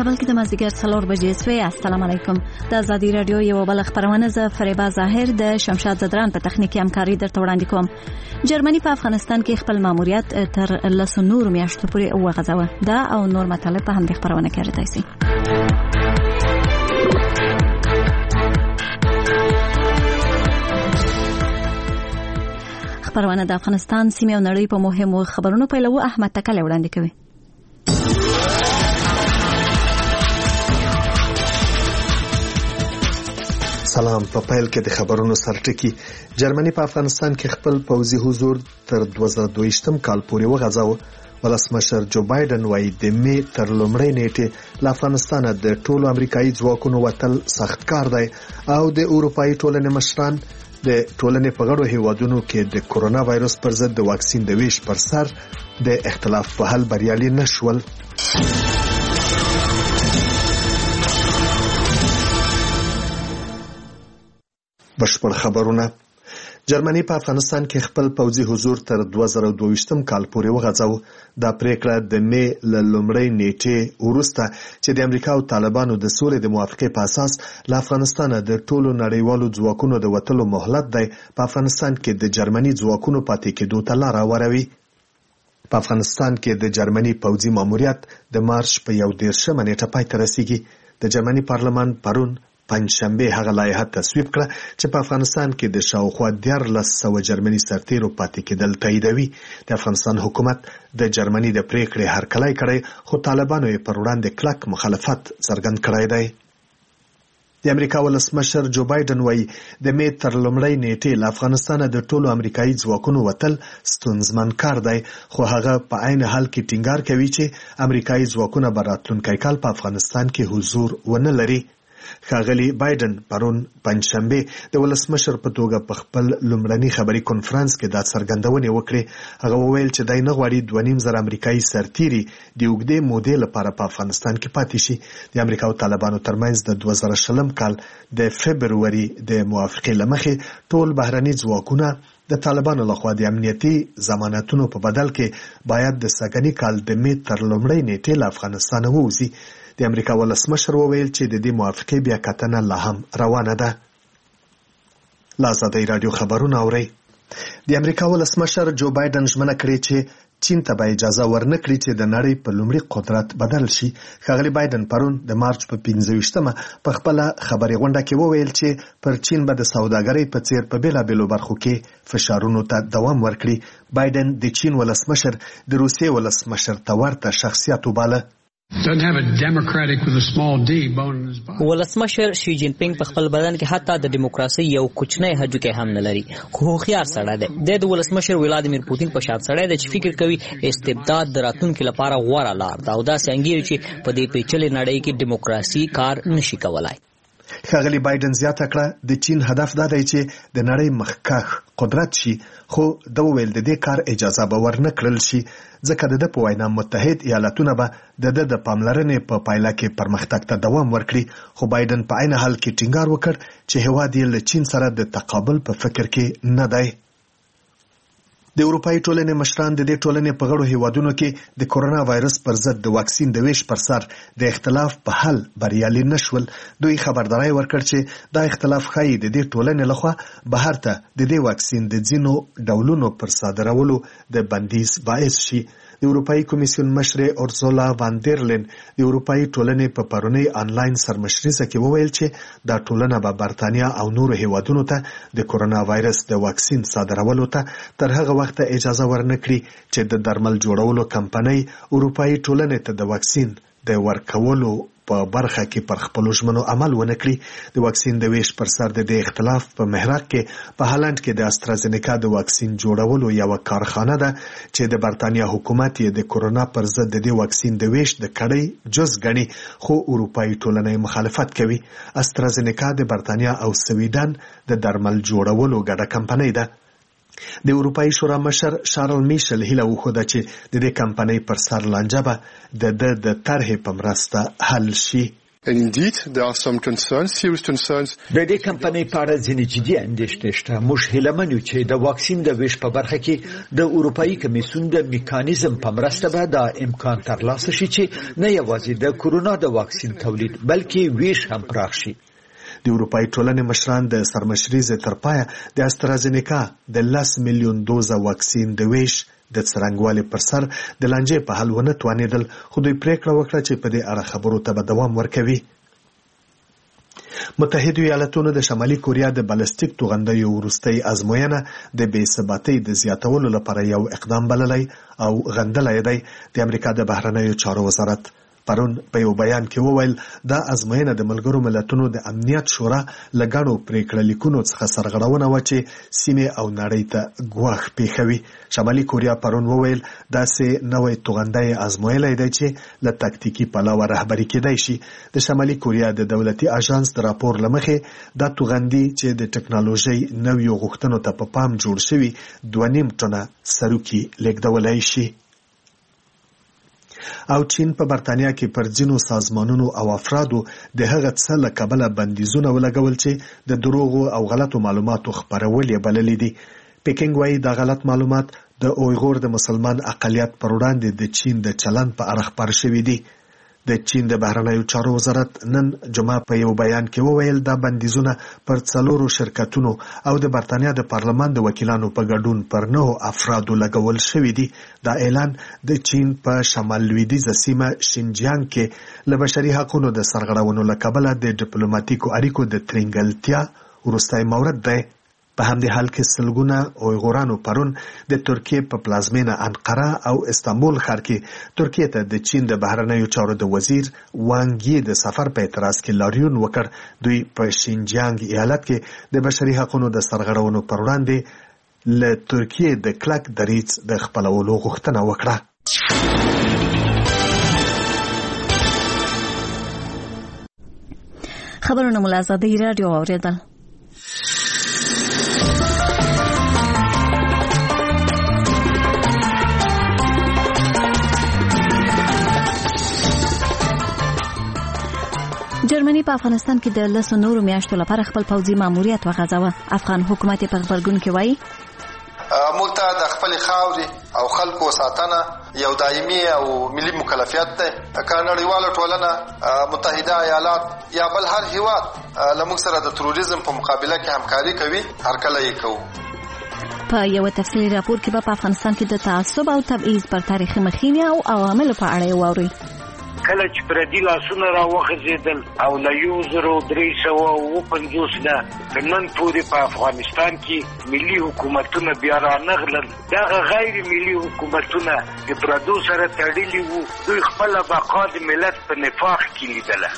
کابل کې د مازدیګر 4 بجې سوی. السلام علیکم. د ازادي رادیو یو بل خبرونه ز فریبا ظاهر د شمشاد زدران په تخنیکی همکاري درته وړاندې کوم. جرمني په افغانستان کې خپل ماموریت تر 10 نور میاشتو پورې وغځاوه. دا او نور مطالب په همدې خبرونه کې راځي سي. خبرونه د افغانستان سیمه او نړۍ په مهمو خبرونو پیلو احمد تکل وړاندې کوي. سلام. په پیل کې د خبرونو سرټکی. جرمني په افغانستان کې خپل پوځي حضور تر 2022م کال پورې وغځاوه. ولسمشر جو بایدن وايي د می تر لومړۍ نیټه له افغانستان د ټولو امریکایي ځواکونو وتل سخت کار دی او د اروپאי ټولنې مشران د ټولنې په غړو هیوادونو کې د کورونا وایرس پر ضد د واکسین د ویش پر سر د اختلاف په حل بریالي نشول. بشپړ خبرونه. جرمني په افغانستان کې خپل پوځي حضور تر 2022م کال پورې وغځاوه. دا پریکړه د می له لومړۍ نیټې وروسته چې د امریکا او طالبانو د سولې د موافقې په اساس له افغانستان د ټولو نړیوالو ځواکونو د وتلو مهلت دی په افغانستان کې د جرمني ځواکونو پاتې کېدو ته لار هواروي. په افغانستان کې د جرمني پوځي ماموریت د مارچ په 11 نیټه پای ته رسیږي. د جرمني پارلمان پرون پنځشنبه هغه لایحه تصویب کړه چې په افغانستان کې د شاوخوا 1400 جرمني سرتیرو پاتې کېدل تاییدوي. د افغانستان حکومت د جرمني د پریکړې هرکلی کړی خو طالبانو یې پر وړاندې کلک مخالفت څرګند کړی دی. د امریکا ولسمشر جو بایدن وايي د می تر لومړۍ نیټې له افغانستان د ټولو امریکایي ځواکونو وتل ستونزمن کار دی خو هغه په عین حال کې ټینګار کوي چې امریکایي ځواکونه به راتلونکی کال په افغانستان کې حضور ونه لري. ښاغلي بایدن پرون پنځشنبه د ولسمشر په توګه په خپل لومړني خبري کنفرانس کې دا څرګندونې وکړې. هغه وویل چې دای نه غواړي 2.5 امریکایي سرتیري د اوږدې مودې لپاره په افغانستان کې پاتې شي. د امریکا او طالبانو ترمنځ د 2020 کال د فبروري د موافقې لمخې ټول بهرني ځواکونه د طالبانو لخوا د امنیتي ضمانتونو په بدل کې باید د سږني کال د می تر لومړۍ نیټې له افغانستان ووځي. د امریکا ولسمشر وویل چې د دې موافقې بیا کتنه لا هم روانه ده. لا ازادي رادیو خبرونه اوري. د امریکا ولسمشر جو بایدن ژمنه کړې چې چین ته به اجازه ورنکړي چې د نړۍ په لومړي قدرت بدل شي. ښاغلي بایدن پرون د مارچ په 15مه په خپل خبري غونډه کې وویل چې پر چین به د سوداګرۍ په څیر په بیلابېلو برخو کې فشارونو ته دوام ورکړي. بایدن د چین ولسمشر د روسیې ولسمشر ته ورته شخصیت وباله. ولسمشر شي جین پینګ په خپل بدن کې حتی د دیموکراسي یو کوچنی هډوکی هم نه لري خو هوښیار سړی دی. د ولسمشر ولادیمیر پوتین په شان سړی دی چې فکر کوي استبداد د راتلونکي لپاره غوره لار ده او داسې انګیري چې په دې پیچلې نړۍ کې دیموکراسي کار نشي کولای. ښاغلي بایدن زیاته کړه د چین هدف دا دی چې د نړۍ مخکښ قدرت شي خو د وویل د دې کار اجازه به ورنه کړل شي ځکه د په وینا متحد ایالاتونه به د پاملرنې په پایله کې پرمختګ ته دوام ورکړي. خو بایدن په عین حال کې ټینګار وکړ چې هیواد یې له چین سره د تقابل په فکر کې نه دی. د اروپאי ټولنې مشران د دې ټولنې په غړو هیوادونو کې د کورونا وایرس پر ضد د واکسین د ویش پر سر د اختلاف په حل بریالي نشول. دوی خبرداري ورکړ چې دا اختلاف ښایي د دې ټولنې لخوا بهر ته د دې واکسین د ځینو ډولونو پر صادرولو د بندیز باعث شي. د اروپאי کمیسیون مشر اورسولا وان دیر لین د اروپאי ټولنې په پرونی آنلاین سرمشريزه کې وویل چې دا ټولنه به برتانیا او نورو هیوادونو ته د کورونا وایرس د واکسین صادرولو ته تر هغه وخت اجازه ورنکړي چې د درمل جوړولو کمپنۍ اروپאי ټولنې ته د واکسین د ورکولو په برخه کې پر خپل ژمنو عمل ونکړي. د واکسین د ویش پر سر د اختلاف په محراق کې په هالند کې د استرازینیکا د واکسین جوړولو یو کارخانه ده چې د برتانیا حکومت یې د کورونا پر ضد د واکسین د ویش د کړۍ جز غني خو اروپאי ټولنې مخالفت کوي. استرازینیکا د برتانیا او سویډن د درمل جوړولو ګډه کمپنۍ ده. د اروپאי شورا مشر شارل میشل هیله وښوده چې د دې کمپنۍ پر سر لانجه به د طرحې په مرسته حل شي. And indeed, there are some concerns, serious concerns. د دې کمپنۍ په اړه ځینې جدي اندېښنې شته. موږ هیله من یو چې د واکسین د ویش په برخه کې د اروپایي کمیسیون د میکانیزم په مرسته به دا امکان ترلاسه شي چې نه یوازې د کورونا د واکسین تولید بلکې ویش هم پراخ شي. د اروپایي ټولنې مشران د سرمشري تر پایه د استرازینیکا د 10 میلیون دوزه واکسین د ویش د څرنګوالي پر سر د لانجې په حل ونه توانېدل، خو دوی پریکړه وکړه چې په دې اړه خبرو ته به دوام ورکوي. متحده ایالاتونو د شمالي کوریا د بالستیک توغندیو وروستۍ ازموینه د بې ثباتۍ د زیاتولو لپاره یو اقدام بللی او غندلی دی. د امریکا د بهرنیو چارو وزارت پرون په یو بیان کې وویل دا ازموینه د ملګرو ملتونو د امنیت شورا له ګڼو پریکړه لیکونو څخه سرغړونه وه چې سیمې او نړۍ ته ګواښ پیښوي. شمالي کوریا پرون وویل داسې نوی توغندی ازمویلی دی چې له تکتیکي پلوه رهبري کېدای شي. د شمالي کوریا د دولتي اژانس د راپور له مخې دا توغندي چې د ټکنالوژۍ نویو غوښتنو ته په پام جوړ شوي 2.5 ټنه سروکي لیږدولی شي. او چین په برتانیا کې پر ځینو سازمانونو او افرادو د هغه څه له کبله بندیزونه ولګول چې د دروغو او غلطو معلوماتو خپرول یې بللي دي. پیکنګ وایي دا غلط معلومات د اویغور د مسلمان اقلیت پر وړاندې د چین د چلند په اړه خپاره شوي دي. د چین د بهرنیو چارو وزارت نن جمعه په یو بیان کې وویل دا بندیزونه پر 4 شرکتونو او د برتانیا د پارلمان د وکیلانو په ګډون پر 9 افرادو لګول شوي دي. دا اعلان د چین په شمال لویدیځه سیمه شینجیانګ کې له بشري حقوقو د سرغړونو له کبله د ډیپلوماټیکو اړیکو د ترنګلتیا وروستی مورد دی. په همدې حال کې سلګونه اویغورانو پرون د ترکیې په پلازمینه انقره او استانبول ښار کې ترکیې ته د چین د بهرنیو چارو د وزیر وانګ یی د سفر په اعتراض کې لاریون وکړ. دوی په شینجیانګ ایالت کې د بشري حقوقو د سرغړونو پر وړاندې له ترکیې د کلک دریځ د خپلولو غوښتنه وکړه. خبرونه مو له ازادي راډیو اوریدل. جرمني په افغانستان کې د 10 نورو میاشتو لپاره خپل پوځي ماموریت وغځاوه. افغان حکومت په خبرګون کې وایي موږ ته د خپل خاورې او خلکو ساتنه یو دایمي او ملي مکلفیت ده. که نړیواله ټولنه متحده ایالات یا بل هر هیواد له موږ سره د تروریزم په مقابله کې همکاري کوي، هر کله یې کوو. په یو تفصیلي راپور کې په افغانستان کې د تعصب او تبعیض پر تاریخي مخینه او عواملو په اړه واوري. کله چې پردي لاسونه راوخځېدل او له 1350 نه تر نن پورې په افغانستان کې ملي حکومتونه بیا رانغلل. دغه غیر ملي حکومتونه د پردو سره تړلي وو. دوی خپله بقا د ملت په نفاق کې لیدله.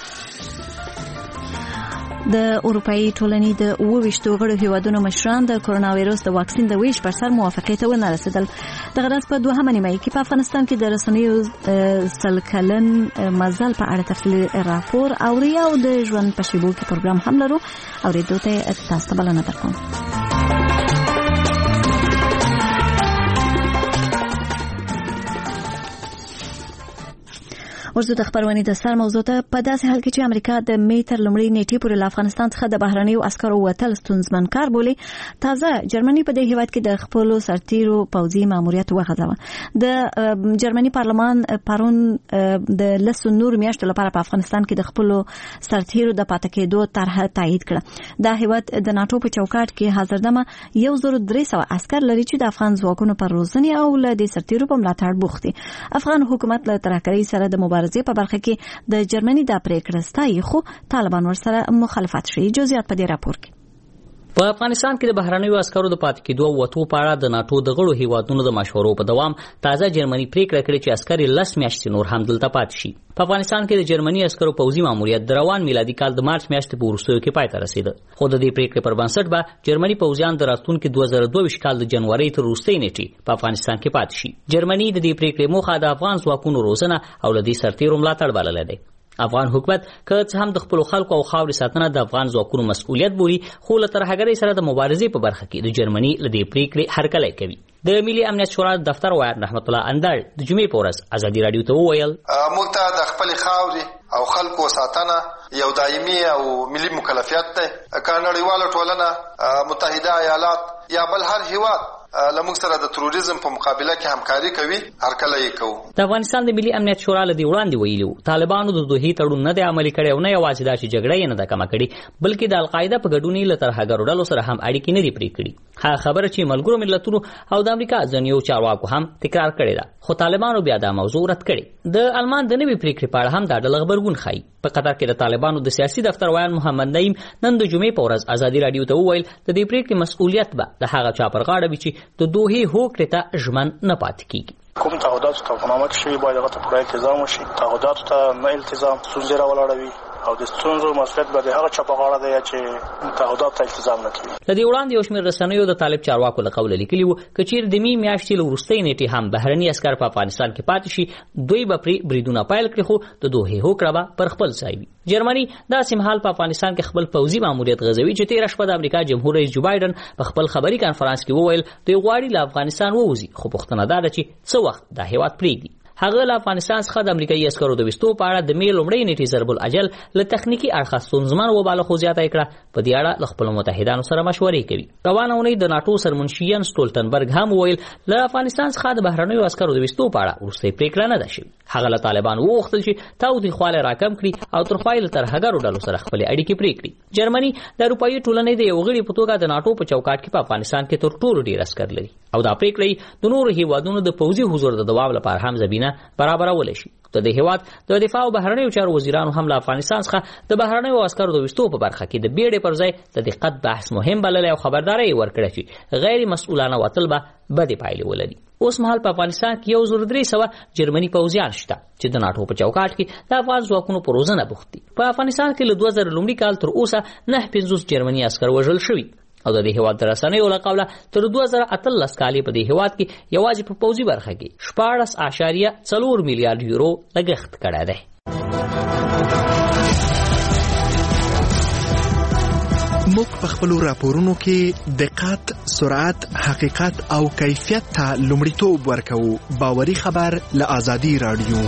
د اروپאי ټولنې د 28 غړو هیوادونو مشران د کورونا وایرس د واکسین د ویش پر سر موافقه ته ونه رسیدل. دغه ورځ په 2 نیمه کې په افغانستان کې د رسنیو سلکلن مزل په اړه تفصیلي راپور او ریاو د ژوند په شیبو کې پروګرام هم لرو او ریډیو ته تاسو ته بلنه درکوم. ورته د خبرونه د سر موضوع ته په داسې حال کې چې امریکا د می تر لومړۍ نیټې پورې له افغانستان څخه د بهرنیو عسکرو وتل ستونزمن کار بولي، تازه جرمني په دې هیواد کې د خپل سرتیرو پوځي ماموریت وغځاوه. د جرمني پارلمان پرون د 10 نور میاشتو لپاره په افغانستان کې د خپل سرتیرو د پاتې کېدو طرح تایید کړه. دا هیواد د ناتو په چوکاټ کې حاضر دمه 1300 عسكر لري چې د افغان ځواکونو پر روزنې او له دې سرتیرو په ملاتړ بوخت دي. افغان حکومت له ترهګرۍ سره د مبارزې په برخه کې د جرمني د پریکړې ستایي، خو طالبان ورسره مخالفت شوي. جزئیات په دې راپور کې. په افغانستان کې د بهرنیو عسکرو د پاتې کېدو او وټو په اړه د ناتو د غړو هیوادونو د مشورو په دوام تازه جرمني پریکړه کړې چې عسکر 10 میاشتې نور هم دلته پاتې شي. په افغانستان کې د جرمني عسکرو پوځي ماموریت د روان میلادي کال د مارچ میاشتې په وروستیو کې پای ته رسیده، خو د دې پریکړې پر بنسټ به جرمني پوځیان د راتلونکي 2022 کال د جنوري تر وروستۍ نیټې په افغانستان کې پاتې شي. جرمني د دې پریکړې موخه د افغان ځواکونو روزنه او د دې سرتیرو ملاتړ بللی دی. افغان حکومت که څه هم د خپل خلکو او خاورې ساتنه د افغان ځواکونو مسؤلیت بولي، خو له ترهګرۍ سره د مبارزې په برخه کې د جرمني له دې پریکړې هرکلی کوي. د ملي امنیت شورا دفتر وایي رحمت الله اندړ د جمعې په ورځ ازادي رادیو ته وویل موږ ته د خپل خاورې او خلکو ساتنه یو دایمي او ملي مکلفیت دی. که نړیواله ټولنه متحده ایالات یا بل هر هیواد لمونږ سره د تروریزم په مقابله کې همکاري کوي، هرکله یې کوو. د افغانستان د ملي امنیت شورا له دې وړاندې ویلي وو طالبانو د دوحې تړون نه دی عملي کړی او نه یوازې دا چې جګړه یې نه ده کمه کړې بلکې د القاعده په ګډون یې له ترهګرو ډلو سره هم اړیکې نه دي پرې کړي. هغه خبره چې ملګرو ملتونو او د امریکا ځینو چارواکو هم تکرار کړې ده، خو طالبانو بیا دا موضوع رد کړې. د المان د نوې پریکړې په اړه هم دا ډله غبرګون ښيي. په قطر کې د طالبانو د سیاسي دفتر ویان محمد نعیم نن د جمعې په ورځ ازادي رادیو ته وویل د دې پریکړې مسؤلیت به د هغه چا پر غاړه وي چې د دوحې هوکړې ته ژمن نه پاتې کیږي. کوم تعهداتو ته په نامه کې شوي باید هغه ته پوره التزام وشي. تعهداتو ته نه التزام ستونزې راولاړوي او د ستونزو مسؤلیت به د هغه چا په غاړه دی چې تعهداتو ته التزام نه کوي. د دې وړاندې یو شمېر رسنیو د طالب چارواکو له قوله لیکلي وو که چیرې د مې میاشتې له وروستۍ نیټې هم بهرني عسکر په افغانستان کې پاتې شي دوی به پرې بریدونه پیل کړي، خو د دوحې هوکړه به پر خپل ځای وي. جرمني داسې مهال په افغانستان کې خپل پوځي ماموریت غځوي چې تېره شپه د امریکا جمهور رئیس جو بایدن په خپل خبري کانفرنس کې وویل دوی غواړي له افغانستان ووځي، خو پوښتنه دا ده چې څه وخت دا هیواد پرېږدي. هغه له افغانستان څخه د امریکایي عسکرو د وستو په اړه د مې لومړۍ نیټې ضرب الاجل له تخنیکی اړخه ستونزمن وباله، خو زیاته کړه په دې اړه له خپلو متحدانو سره مشورې کوي. روانه اونۍ د ناتو سرمنشي ین سټولټنبرګ هم وویل له افغانستان څخه د بهرنیو عسکرو د وستو په اړه وروستۍ پریکړه نه ده شوې. هغه له طالبانو وغوښتل چې تاوتریخوالی راکم کړي او تر پایه له ترهګرو ډلو سره خپلې اړیکې پرې کړي. جرمني د اروپایي ټولنې د یو غړي په توګه د ناتو په چوکاټ کې په افغانستان کې تر ټولو ډېر عسکر لري او دا پریکړه د نورو هیوادونو د پوځي حضور د دوام لپاره هم زمینه برابرول شي. د دې هیواد د دفاع او بهرنیو چارو وزیرانو هم له افغانستان څخه د بهرنیو عسکرو د وستو په برخه کې د بیړې پر ځای د دقت بحث مهم بللی او خبرداري ورکړه چې غیر مسؤلانه وتل به بدې پایلې ولري. اوس مهال په افغانستان کې 1300 جرمني پوځیان شته چې د ناتو په چوکاټ کې د افغان ځواکونو په روزنه بوخت دي. په افغانستان کې له 2000 لومړي کال تر اوسه 950 جرمني عسکر وژل شوي او د دې هیواد د رسنیو له قوله تر 2018 کال په دې هیواد کې یوازې په پوځي برخه کې 14.4 میلیارډ یورو لګښت کړی دی. موږ په خپل راپورونو کې دقت، سرعت، حقیقت او کیفیت ته لومړیتوب ورکوو. باوري خبر له آزادي رادیو.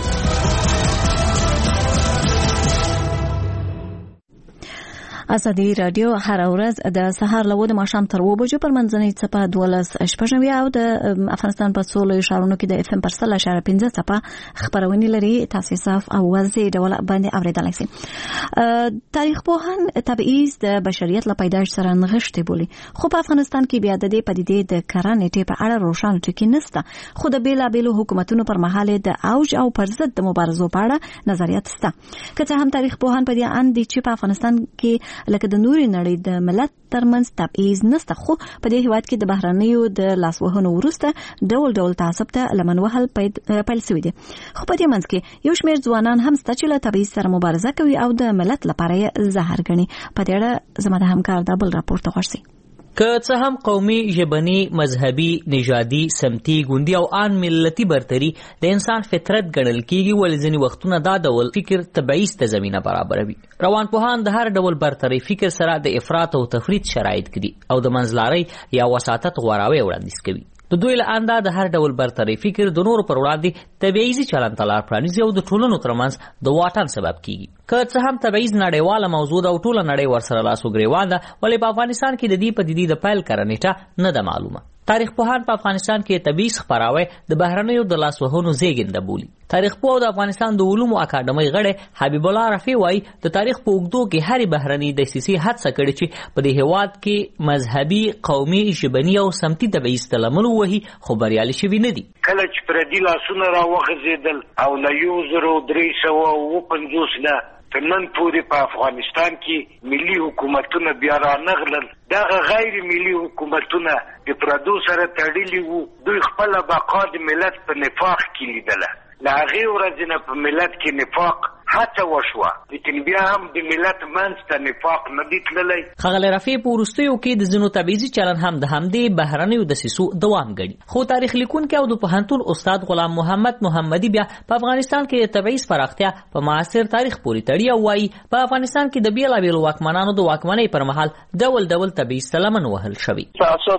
ازادي رادیو هر ورځ د سهار له 9 ماښام تر 2 بجو پر منځنۍ څپه 12:15 او د افغانستان په څولو ښارونو کې د FM پر 0.5 څپه خبرونه لري. تاسو صاف او واضح ډول باندې اوریدلای شئ. تاریخ پوهان تبعیض د بشریت له پیدایش سره نغښتې بولي، خو په افغانستان کې بیا د دې پدیدې د کرانې په اړه روښانه ټکي نشته. خو د بیلابېلو حکومتونو پر مهال د اوج او پر ضد د مبارزو په اړه نظریات شته. که څه هم تاریخ پوهان په دې اند دي چې په افغانستان کې لکه د نوري نړۍ د ملت ترمنځ تبعیض نشته، خو په دې هیواد کې د بهرنیو د لاسوهنو وروسته ډول ډول تعصب ته لمن وهل پیل شوی دی. خو په دې منځ کې یو شمېر ځوانان هم شته چې له تبعیض سره مبارزه کوي او د ملت لپاره یې زهر ګڼي. په دې اړه زما د همکار د بل راپور ته غوښتي. که څه هم قومي، ژبني، مذهبي، نژادي، سمتي، ګوندي او آن ملتي برتري د انسان فطرت ګڼل کیږي، ولې ځینې وختونه دا ډول فکر تبعیض ته زمینه برابروي. روانپوهان د هر ډول برتري فکر سره د افراط او تفرید شرایط کړي او د منځلارۍ یا وساطت غوراوی وړاندیز کوي. د دوی له انده د هر ډول برتري فکر د نورو پر وړاندې تبعیضي چلند ته لار پرانیزي او د ټولنو ترمنځ د واټن سبب کیږي. که څه هم تبعیض نړیواله موضوع ده او ټوله نړۍ ورسره لاس و ګریوان ده، ولې په افغانستان کې د دې پدیدې د پیل کرنیټه نه ده معلومه. تاریخ پوهان په افغانستان کې تبعیض خپراوی د بهرنیو د لاسوهنو زیږنده بولي. تاریخ پوه د افغانستان د علومو اکاډمۍ غړی حبیب الله رفیع وایي د تاریخ په اوږدو کې هرې بهرنۍ دسیسې هڅه کړې چې په دې هیواد کې مذهبي، قومي، ژبني او سمتي تبعیض ته لمن ووهي، خو بریالي شوي نه دي. کله چې پردي لاسونه راوغځېدل او له 1350 نه تر نن پورې په افغانستان کې ملي حکومتونه بیا رانغلل. دغه غیر ملي حکومتونه د پردو سره تړلي وو. دوی خپله بقا د ملت په نفاق کې لیدله. له هغې ورځې نه په ملت کې نفاق هڅه وشوه، لیکن بیا هم د ملت منځ ته نفاق نه دی تللی. ښاغلی رفیع په وروستیو کې د ځینو تبعیضي چلن هم د همدې بهرنیو دسیسو دوام ګڼي. خو تاریخ لیکونکی او د پوهنتون استاد غلام محمد محمدي بیا په افغانستان کې د تبعیض پراختیا په معاصر تاریخ پورې تړي او وایي په افغانستان کې د بیلابېلو واکمنانو د واکمنۍ پر مهال ډول ډول تبعیض ته لمن وهل شوي. تعصب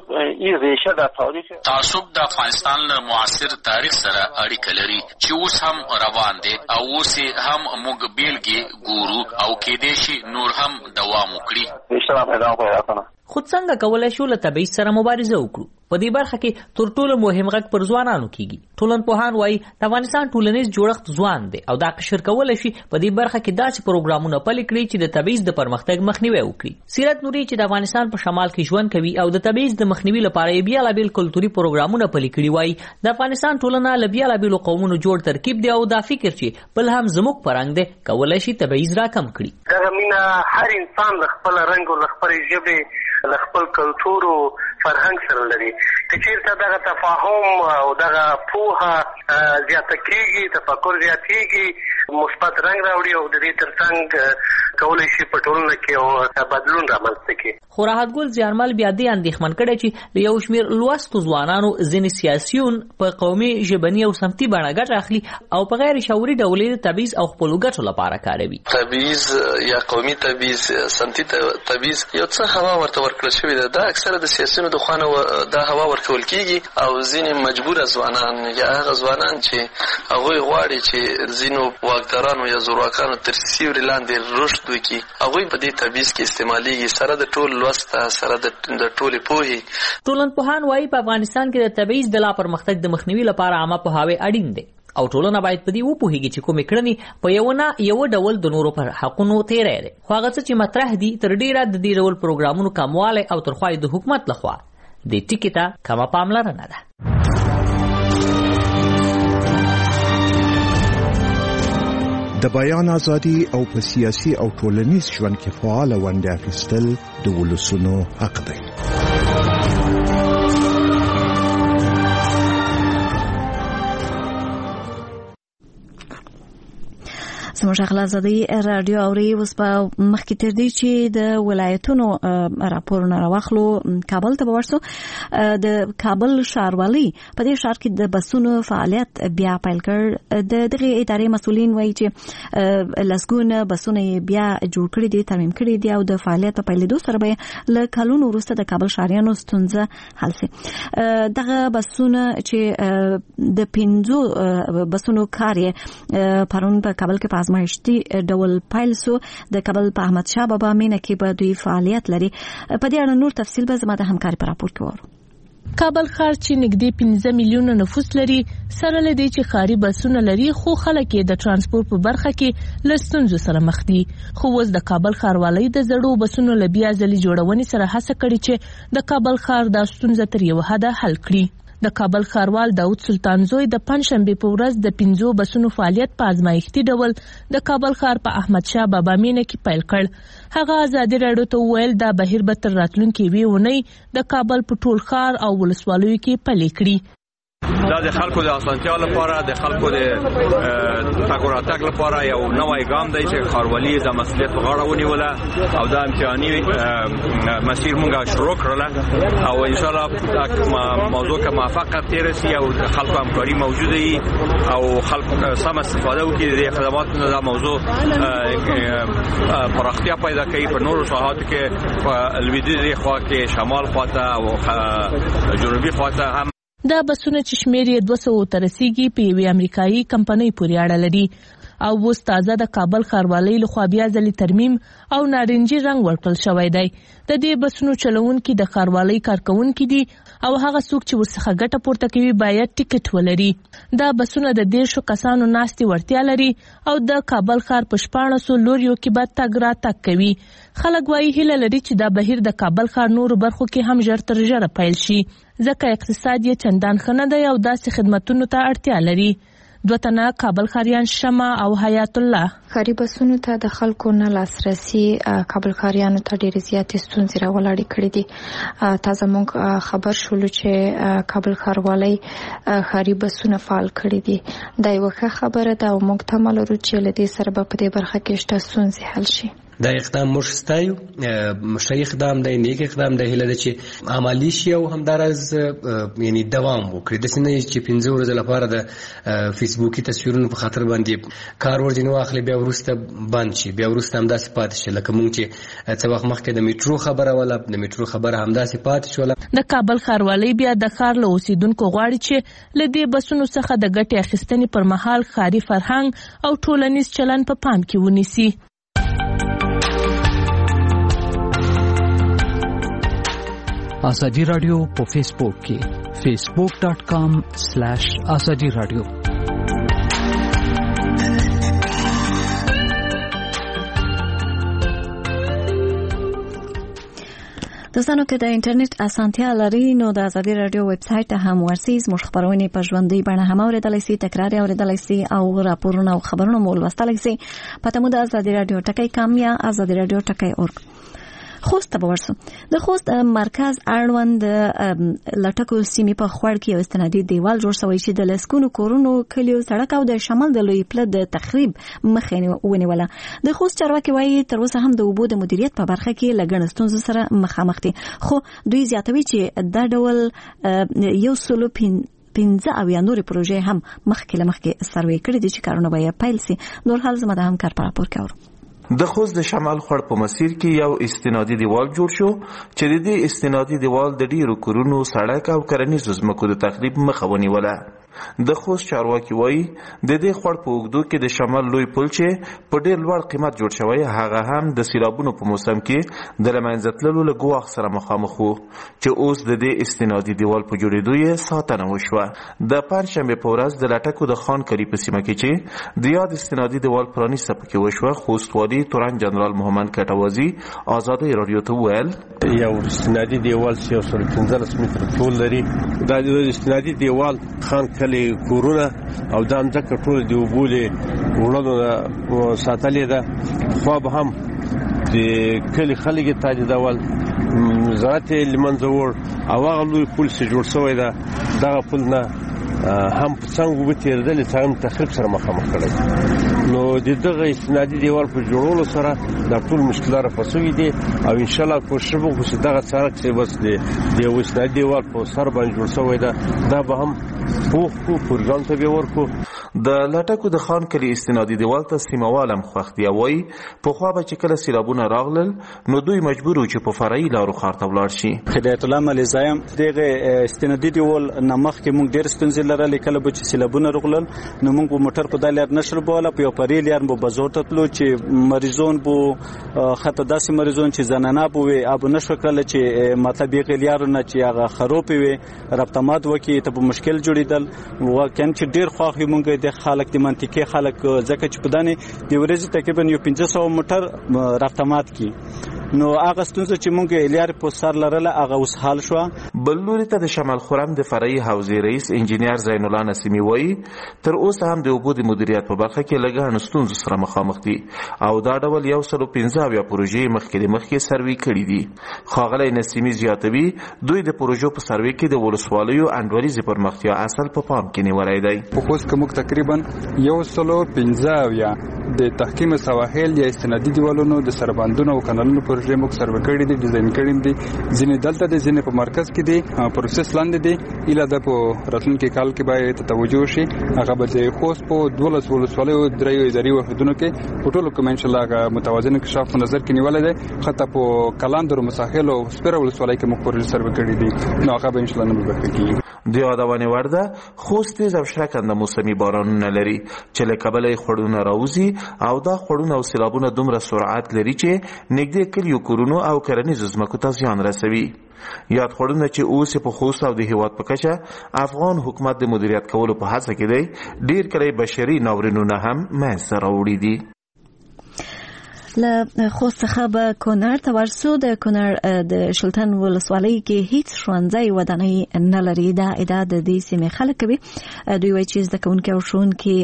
د افغانستان له معاصر تاریخ سره اړیکه لري چې اوس هم روان دی او اوس هم موږ بیلګې ګورو او کېدای شي نور هم دوام وکړي. خو څنګه کولای شو له تبعیض سره مبارزه وکړو؟ په دې برخه کې تر ټولو مهم غږ پر ځوانانو کیږي. ټولنپوهان وایي د افغانستان ټولنیز جوړښت ځوان دی او دا قشر کولای شي په دې برخه کې داسې پروګرامونه پلي کړي چې د تبعیض د پرمختګ مخنیوي وکړي. سیرت نوري چې د افغانستان په شمال کې ژوند کوي او د تبعیض د مخنیوي لپاره یې بیلابیل کلتوري پروګرامونه پلي کړي، وایي د افغانستان ټولنه له بیلابیلو قومونو جوړ ترکیب دی او دا فکر چې بل هم زموږ فرهنګ دی کولای شي تبعیض راکم کړي. دغه مینه هر انسان له خپل رنګ او له خپل ژبې له خپل کلتور او فرهنګ سره لري. که چېرته دغه تفاهم او دغه پوهه زیاته کېږي، تفکر زیاتېږي، مثبت رنګ راوړي او د دې ترڅنګ کولی شي په ټولنه کې یو بدلون رامنځته کړي. خو راحت ګل زیارمل بیا دې اندېښمن کړی چې له یو شمېر لوستو ځوانانو ځینې سیاسیون په قومي، ژبني او سمتي بڼه ګټه اخلي او په غیر شعوري ډول یې د تبعیض او خپلو ګټو لپاره کاروي. تبعیض یا قومي تبعیض، سمتي تبعیض یو څه هوا ورته ورکړل شوې ده. دا اکثره د سیاسیونو د خوا نه دا هوا ورکول کېږي او ځینې مجبوره ځوانان یا هغه ځوانان چې هغوی غواړي چې ځینو واکدارانو یا زورواکانو تر سیوري لاندې رشد وکړي، هغوی په دې تبعیض کې استعمالیږي سره د ټول لوسته، سره د ټولې پوهې. ټولنپوهان وایي په افغانستان کې د تبعیض د لا پرمختګ د مخنیوي لپاره عامه پوهاوی اړین دی او ټولنه باید په دې وپوهیږي چې کومې کړنې په یو ډول د نورو پر حقونو تیری دی. خو هغه څه چې مطرح دي تر ډیره د دې ډول پروګرامونو کموالی او تر خوا د حکومت لخوا د ټکي ته کمه پاملرنه ده. د بیان ازادي او په سیاسي او ټولنیز ژوند کې فعال ونډه اخیستل د ولسونو حق دی. زموږ غلازادي رادیو اوري اوس په مخکې تر دې چې د ولایتونو راپورونه راوخلو کابل ته ورسو. د کابل ښاروالۍ په دې ښار کې د بسونو فعالیت بیا پیل کړ. دغه ادارې مسؤلین وایي چې لسګونه بسونه بیا جوړ کړي دي، ترمیم کړي دي او د فعالیت په پیلېدو سره به له کلونو وروسته د کابل ښاریانو ستونزه حل شي. دغه بسونه چې د 5 بسونو کار یې پرون په کابل کې ازمایشتي ډول پیل سو. د کابل په احمد شاه بابا مینه کې به دوی فعالیت لري. په دې اړه نور تفصیل به زما د همکاري په راپور کې وره. کابل ښار چې نږدې 15 میلیونه نفوس لري، سره لدی چې ښاري بسونه لري، خو خلک یې د ترانسپورت په برخه کې له ستونزو سره مخ دي. خو اوس د کابل ښاروالۍ د زړو بسونو له بیا ځلي جوړونې سره هڅه کړې چې د کابل ښار د ستونزه تر یو حده حل کړي. د کابل ښاروال داود سلطانزوی د پنځشنبه په ورځ د 5 بسونو فعالیت په ازمایښتي ډول د کابل ښار په احمد شاه بابا مینه کې پیل کړ. هغه ازادي راډیو ته ویل دا بهیر به تر راتلونکي ویونی د کابل په ټول ښار او ولسوالیو کې پلي کړي. دا د خلکو د اسانتیا لپاره، د خلکو د تګ راتګ لپاره یو نوی ګام دی چې ښاروالي د مسؤلیت په غاړه ونیوله او دا امتحاني مسیر موږ شروع کړله او ان شاء الله موضوع که موفقه تیر شي او خلکو همکاري موجوده وي او خلکو سم استفاده وکړي د خدماتو دا موضوع پراختیا پیدا کوي په نورو ساحاتو کې، په لویدیځي خوا کې، شمال خواته او جنوبي خواته هم. دا بسونه چې شمیر یې 200 ته رسیږي په یوې امریکایي کمپنۍ پورې اړه لري او اوس تازه د کابل ښاروالۍ لخوا بیا ځلې ترمیم او نارنجي رنګ ورکړل شوی دی. د دې بسونو چلوونکي د ښاروالۍ کارکونکي دي او هغه څوک چې ورڅخه ګټه پورته کوي باید ټیکټ ولري. دا بسونه د 150 کسانو ناستې وړتیا لري او د کابل ښار په 1400 لوریو کې به تګ راتګ کوي. خلک وایي هیله لري چې دا بهیر د کابل ښار نورو برخو کې هم ژر تر ژره پیل شي، ځکه اقتصاد یې چندان ښه نه دی او داسې خدمتونو ته اړتیا لري. 2 تنه کابل ښاریان شمع او حیات الله ښاري بسونو ته د خلکو نه لاسرسي کابل ښاریانو ته ډېرې زیاتې ستونزې راولاړې کړې دي. تازه موږ خبر شولو چې کابل ښاروالۍ ښاري بسونه فعال کړي دي. دا یوه ښه خبره ده او موږ تمه لرو چې له دې سره به په دې برخه کې شته ستونزې حل شي. دا اقدام موږ ستایو، ښه اقدام دی، نیک اقدام دی. هیله ده چې عملي شي او همداراز یعنی دوام وکړي. داسې نه چې 15 ورځې لپاره د فیسبوکي تصویرونو په خاطر باندې کار ورځینې واخلي بیا وروسته بند شي، بیا وروسته همداسې پاتې شي لکه موږ چې څه وخت مخکې د میټرو خبره وله، د میټرو خبره همداسې پاتې شوله. د کابل ښاروالۍ بیا د ښار له اوسیدونکو غواړي چې له دې بسونو څخه د ګټې اخیستنې پر مهال ښاري فرهنګ او ټولنیز چلن په پام کې ونیسي. آزادی رادیو په فیسبوک کې facebook.com/azadi radio. دوستانو که د انټرنیټ اسانتیا لري نو د آزادی رادیو ویب سټ ته هم ورسئ. زموږ خبرونه په ژوندۍ بڼه هم اوریدلای شئ، تکرار اوریدلای شئ او راپورونه او خبرونه مو لوستلای شئ. پته مو د آزادی رادیو .com یا آزادی رادیو .org. خوست ته ورسو. د خوست مرکز اړوند لټکو سیمې په خوړ کې یو استنادي دیوال جوړ شوی چې د لسکونو کورونو کلیو سړک او د شمال د لوی پله د تخریب مخه ونیوله. د خوست چارواکي وایي تر اوسه هم د اوبو د مدیریت په برخه کې لګڼ ستونزو سره مخامخ دي، خو دوی زیاتوي چې دا ډول 115 او یا نورې پروژې هم مخکې سروې کړې دي چې کارونه به یې پیل سي. نور حال زما د همکار په راپور کې اورو. د خوست د شمال خړ په مسیر کې یو استنادي دیوال جوړ شو چې د دې استنادي دیوال د ډیرو کورونو، سړک او کرنیزو ځمکو د تخریب مخه ونیوله. د خوست چارواکي وایي د دې خړ په اوږدو کې د شمال لوی پل چې په ډیر لوړ قیمت جوړ شوی هغه هم د سیلابونو په موسم کې د له منځه تللو له ګواښ سره مخامخ وو چې اوس د دې استنادي دیوال په جوړېدو یې ساتنه وشوه. د پنجشنبې په ورځ د لټکو د خان کلي په سیمه کې چې د یاد استنادي دیوال پرانیسته پکې وشوه، خوست والي تورن جنرال محمد کټوازي آزادی رادیو ته وویل یو استنادي دیوال 115 متره طول لري. دا د استنادي دیوال خان کلی کورونه او دا ځکه ټول دی وبولې وړاندو ساتلې ده. خو به هم د کلی خلک تاجدول زراعت لمنځه وړ او هغه لوی پل چې جوړ شوی ده دغه پل نه هم په څنګه وتیردل څنګه تخریب سره مخامخ کړي. نو د دغه استنادي دیوال په جوړولو سره دا ټول مشکلات رافسوي دي او ان شاء الله کوشش وکړو چې دغه سړک چې بس د استنادي دیوال په سر باندې جوړ شوی ده دا به هم په پروګرام ته ورکو. د لټکو د خان کلی استنادي دیوال ته سیموالم خوختي وای په خو به چې کله سیلابونه راغلل نو دوی مجبور و چې په فرعي لارو خار ته ولاړ شي. هدایت الله ملزایم دغه استنادي دیوال نمخ کې موږ ډېر ستونزې لرلې. کله به چې سیلابونه راغلل نو موږ موټر په دالر نشر بوله په فرعي لار مو بازار ته تلو چې مریضون بو خطه داسې مریضون چې زنانه بو وي ابو نشو کله چې مطلب یې غلیارو نه چې هغه خروپ وي رابطمات وکي ته مشکل جوړیدل وکم چې ډېر خواخې مونږ د خلک د منطقي خلک ځکه چې په دانه د ورځې تقریبا 1500 موټر رابطمات کی نو هغه ستونزه چې مونږ الیار په سر لرله هغه اوس حل شو. بل لوري ته د شمال خرم د فرعي حوزې رئیس انجینیر زین الله نسیمی وایي تر اوسه هم د اوبو د مدیریت په برخه کې لږه ستونزې سره مخامخ دي او دا ډول 115 پروژې مخکې سروې کړې دي. خاغلی نسیمی زیاتوي دوی د پروژو په سروې کې د ولسوالیو انډوریزي پرمختیا اصل په پام کې نیولای دی. په خوست کې موږ تقریبا 115 د تحکیم سواحل یا استنادي دیوالونو د سربندونو او کانالونو پروژې موږ سروې کړې دي، ډیزاین کړې دي. ځینې دلته دي، ځینې په مرکز کې دي، پروسس لاندې دي. اله د په راتلونکي کال کې باید توجه شي. هغه به خوست په 12 ولسوالیو درې اداري وحدونو کې په ټولو کې ان شاء الله متوازن انکشاف په نظر کې نیولای دي. خطه په کلاندر مساحل او سپیره ولسوالۍ کې موږ پروژې سروې کړې دي. نو هغه به ان شاء الله نه بهتري. د یادونه ورده خوست تیز او شرکنده موسمي بارانونه لري چې له کبله خړونه راوځي او دا خړونه او سیلابونه دومره سرعت لري چې نږدې کلیو کورونو او کرنیزو ځمکو ته زیان رسوي. یاد خړونه چې اوس په خوست او د هیواد په کچه افغان حکومت د مدیریت کولو په هڅه کې دی ډیر کله بشري ناورینونه هم منځته راوړي دي. له خوست څخه به کونړ ته ورسو. د کونړ د شلتن ولسوالۍ کې هیڅ ښوونځی ودانۍ نه لري. دا ادعا د دې سیمې خلک کوي. دوی وایي چې زده کوونکي او ښوونکي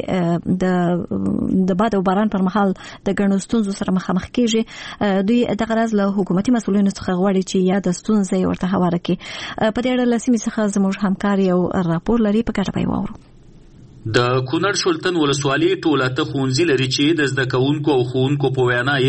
د باد او باران پر مهال د ګڼو ستونزو سره مخامخ کیږي. دوی دغه راز له حکومتي مسؤلینو څخه غواړي چې یا د ستونزې ورته هواره کړي. په دې اړه له سیمې څخه زموږ همکار یو راپور لري، په ګټه به یې واورو. د کونړ شلتن ولسوالۍ ټوله ته ښوونځي لري چې د زده کوونکو او ښوونکو په وینا یې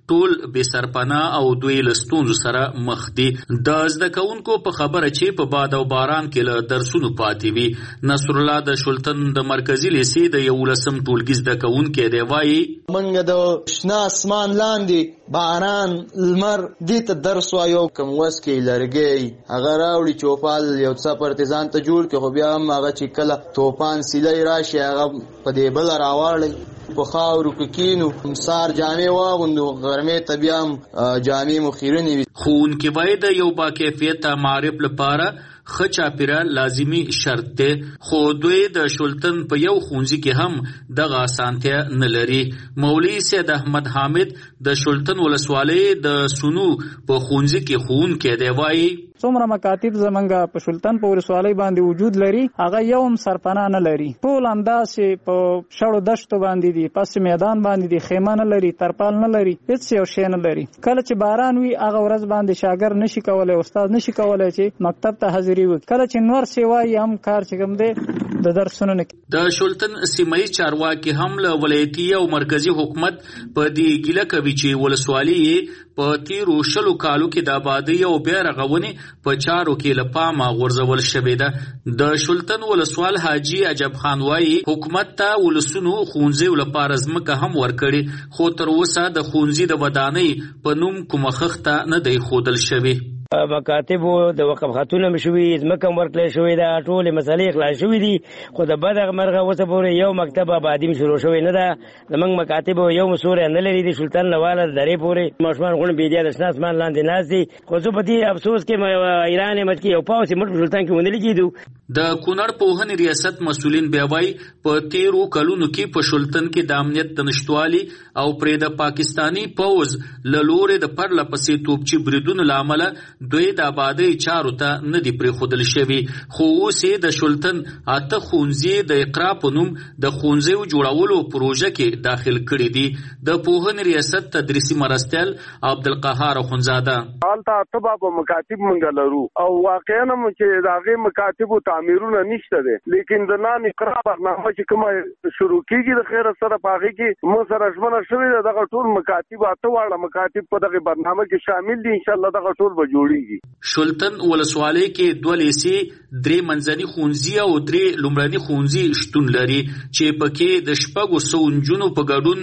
ټول بې سرپناه او دوی له ستونزو سره مخ دي. د زده کوونکو په خبره چې په باد او باران کې له درسونو پاتې وي. نصر الله د شولتن د مرکزي لیسې د 11م ټولګي زده کوونکی دی. وایي موږ د شنه اسمان لاندې باران لمر دې ته درس وایو. کوم وس کې لرګی هغه راوړي چوپال یو څه پرتیزان ته جوړ کړي، خو بیا هم هغه چې کله توپان سیلۍ راشي هغه په دې بل راوړي. په خاورو کې کینو، سار جامې واغوندو، غرمې ته بیا هم جامې مو خیرنې وي. ښوونکي باید د یو باکیفیته معرف لپاره ښه چاپیریال لازمي شرط دی، خو دوی د شولتن په یو ښوونځي کې هم دغه اسانتیا نه لري. مولوي سید احمد حامد د شولتن ولسوالۍ د سونو په ښوونځي کې ښوونکی دی. وایي څومره مکاتب زمونږ په شولتن په ولسوالۍ باندې وجود لري هغه یو هم سرپناه نه لري. ټول همداسې په شړو دشتو باندې دي، پس میدان باندې دي، خیمه نه لري، ترپال نه لري، هیڅ یو شی نه لري. کله چې باران وي هغه ورځ باندې شاګرد نشي کولای، استاد نشي کولای چې مکتب ته حاضري وکړي. کله چې نور سیوای هم کار چې کوم دی د درسونو نه. د شولتن سیمایي چارواکي هم له ولایتي او مرکزی حکومت په دې ګیله کوي چې ولسوالۍ په تیرو 20 کالو کې د آبادی او بیا رغونې په چارو کې له پامه غورځول شوې ده. د شولتن ولسوال حاجی عجب خان وایي حکومت ته ولسونو ښوونځیو لپاره ځمکه هم ورکړي، خو تر اوسه د ښوونځي د ودانۍ په نوم کومه خښته نه دی ښودل شوې. مکاتبو د وقف خاتونه مشوي، ځمکه ورکړل شوې ده، ټولې مسلې خلاص شوې دي، خو د بدغه مرغه اوسه پورې یو مکتب آبادي شروع شوی نه ده. زموږ مکاتب یو مسوره نه لري. د شولتن لواله درې پورې ماشومان غون بيدیا د شنه اسمان لاندې ناز دي، خو زه په دې افسوس کې ایران مت کې یو پاوسي مټ شولتن کې ونلې کېدو. د کونړ پوهنې ریاست مسولین بیا وایي په 13 کلونو کې په شولتن کې د امنیت د نشټوالي او پرې د پاکستانی پوز له لورې د پرله پسې توپچي بریدونو له امله دوی د آبادی چارو ته نه دی پرېښودل شوي. خو اوس یې د شولتن 8 ښوونځي د اقرا په نوم د ښوونځیو جوړولو پروژه کې داخل کړي دي. د پوهنې ریاست تدریسي مرستیال عبدالقهار اخونزاده هلته اتبا په مکاتب منګ لرو او واقعا چې د هغې مکاتبو تعمیرونه نشته دی، لیکن د نان اقرا برنامه چې کومه شروع کېږي د خیره سره په هغې کې موږ سره ژمنه شوې ده دغه ټول مکاتب 8 واړه مکاتب په دغه برنامه کې شامل دي. انشاءالله دغه ټول به جوړېږي. شولتن ولسوالۍ کې 2 لیسې، 3 منځني ښوونځي او 3 لومړني ښوونځي شتون لري چې پکې د 600 نجونو په ګډون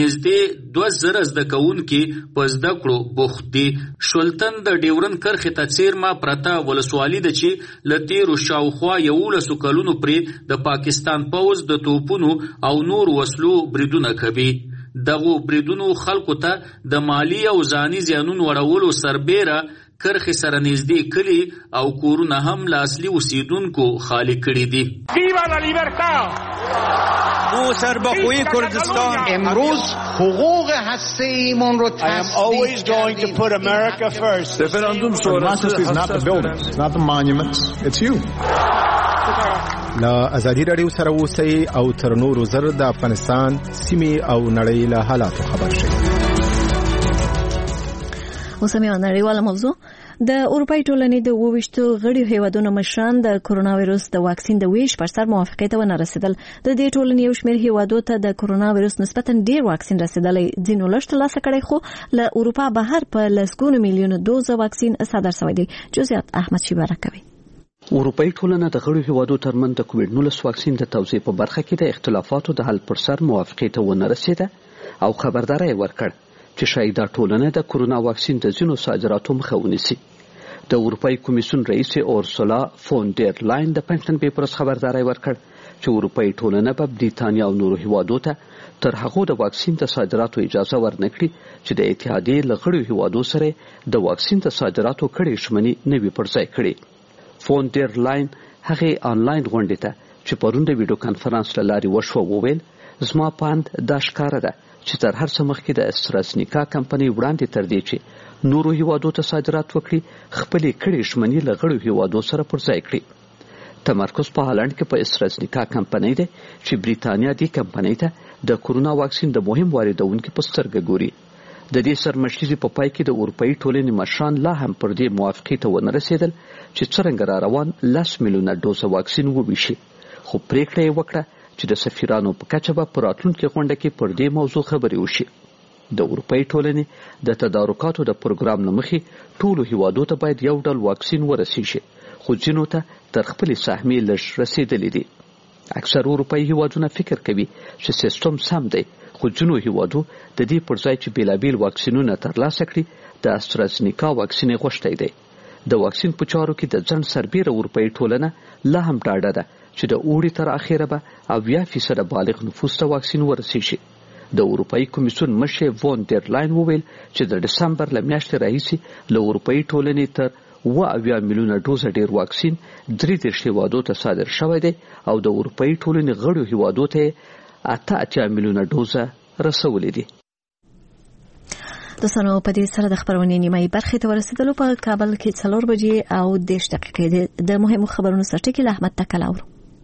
نږدې 2000 زده کوونکي په زده کړو بوخت دي. شولتن د ډیورن کرښې ته څیرمه پرته ولسوالي ده چې له تیرو شاوخوا 11 کلونو پرې د پاکستان پوځ د توپونو او نور وسلو بریدونه کوي. دغه بریدونو خلکو ته د مالی او ځاني زیانونو وړولو سربیره کرخې سره نږدې کلي او کورونه هم له اصلي اوسیدونکو خالی کړي دي. ویوا لا لیبرتا! ما سربخوی کردستان امروز حقوق هسته‌ایمون رو I am always going to put America first. Referendum sonrası is not the buildings, it's not the monuments, it's you. لا ازادي رادیو سره اوسئ او تر نورو زر د افغانستان سیمې او نړۍ له حالاتو خبر شئ. اوس هم یو نړیواله موضوع. د اروپای ټولنې د 22 غړي هیوادونو مشران د کرونا وایرس د واکسین د ویش پر سر موافقت ونه رسیدل. د دې ټولنې یو شمېر هیوادو ته د کرونا وایرس نسبتا ډیر واکسین رسیدلی، ځینو لږ ترلاسه کړی، خو له اروپا بهر په لسګونو میلیونه دوزه واکسین صادر شوی دی. جزئیات احمد شیبه راکوي. اروپای ټولنه د غړو هیوادو ترمنځ د کووډ-19 واکسین د توزیع په برخه کې د اختلافاتو د حل پر سر موافقت ونه رسیده او خبرداری ورکړ چې شاید دا ټولنه د کرونا واکسین د ځینو صادراتو مخه ونیسي. د اروپای کمیسیون رئیس اورسولا فون ډیر لاین د پنځمې پر خبرداری ورکړ چې اروپای ټولنه په بریتانیا او نورو هیوادو ته تر هغه د واکسین د صادراتو اجازه ورنکړي چې د اتحادیې له غړو هیوادو سره د واکسین د صادراتو کړي شمنی نوي پرځای کړي. فون ډیر لاین هغه آنلاین غونډه ته چې پرون د ویډیو کانفرنس لاري وشو وویل زما پاند د ښکارا ده چې تر هر څه مخکې د استرازنیکا کمپنۍ وړاندې تر دې چې نورو هیوادو ته صادرات وکړي خپلې کړي شمنی له غړو هیوادو سره پرځای کړي. تمرکز په هالند کې په استرازنیکا کمپنۍ ده چې بریتانیا دې کمپنۍ ته د کرونا واکسین د مهم واردونکو په سترګه ګوري. د دې سرمشري په پای کې د اروپאי ټولنې مشران لا هم پر دې موافقت ونه رسیدل چې څرنګه را روان 10 میلیونه ډوزه واکسین وویشي، خو پریکړه یې وکړه چې د سفیرانو په کچه به په راتلونکي غونډه کې پر دې موضوع خبرې وشي. د اروپאי ټولنې د تدارکاتو د پروګرام له مخې ټولو هیوادو ته باید یو ډول واکسین ورسیږي، خو ځینو ته تر خپلې سهمې لږ رسیدلی دي. اکثر اروپאי هیوادونه فکر کوي چې سیستم سم دی، خو ځینو هیوادو د دې پر ځای چې بیلابیل واکسینونه ترلاسه کړي د استرازنیکا واکسین غوښتی دی. د واکسین په چارو کې د ځنډ سربیره اروپאי ټولنه لا هم ډاډه ده چې د اوړي تر اخره به 80% بالغ نفوس ته واکسین ورسیږي. د اروپאי کمیسیون مشر وون ډر لاین وویل چې د دسمبر له میاشتې راهیسې له اروپאי ټولنې تر 80 میلیونه ډوزه ډیر واکسین 33 هیوادو ته صادر شوی دی او د اروپאי ټولنې غړو هیوادو ته 88 میلیونه ډوزه رسولې دي. دوستانو په دې سره د خبرونې نیمایي برخې ته ورسېدلو. په کابل کې 4 بجې او 10 دقیقې د مهمو خبرونو سرټکی له احمد تکل اورو.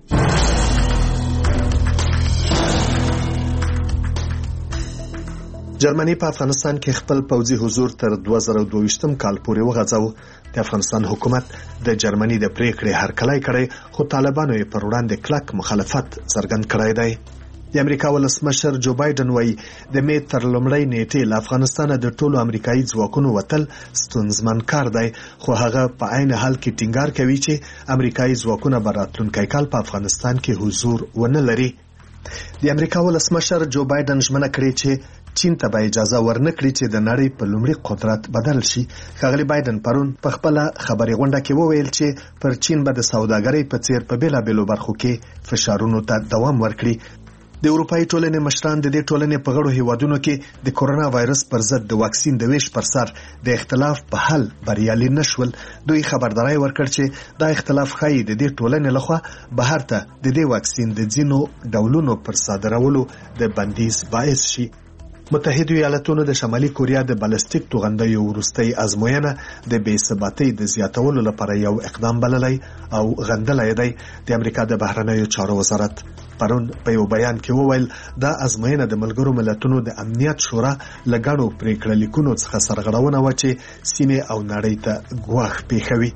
جرمني په افغانستان کې خپل پوځي حضور تر 2022 کال پورې وغځاوه. د افغانستان حکومت د جرمني د پریکړې هرکلی کړی، خو طالبانو یې پر وړاندې کلک مخالفت څرګند کړی دی. د امریکا ولسمشر جو بایدن وایي د می تر لومړۍ نیټې له افغانستان د ټولو امریکایي ځواکونو وتل ستونزمن کار دی، خو هغه په عین حال کې ټینګار کوي چې امریکایي ځواکونه به راتلونکی کال په افغانستان کې حضور ونه لري. د امریکا ولسمشر جو بایدن ژمنه کړې چې چین ته به اجازه ورنکړي چې د نړۍ په لومړي قدرت بدل شي. ښاغلي بایدن پرون په خپل خبري غونډه کې وویل چې پر چین به د سوداګرۍ په څیر په بیلابیلو برخو کې فشارونو ته دوام ورکړي. د اروپאי ټولنې مشران د دې ټولنې په غړو هیوادونو کې د کورونا وایرس پر ضد د واکسین د ویش پر سر د اختلاف په حل بریالي نشول. دوی خبرداري ورکړ چې دا اختلاف ښایي د دې ټولنې لخوا بهر ته د دې واکسین د ځینو ډولونو پر صادرولو د بندیز باعث شي. متحده ایالاتونو د شمالي کوریا د بالستیک توغندیو وروستۍ ازموینه د بې ثباتۍ د زیاتولو لپاره یو اقدام بللی او غندلی دی. د امریکا د بهرنیو چارو وزارت پرون په یو بیان کې وویل دا ازموینه د ملګرو ملتونو د امنیت شورا له ګڼو پریکړه لیکونو څخه سرغړونه و چې سیمې او نړۍ ته ګواښ پیښوي.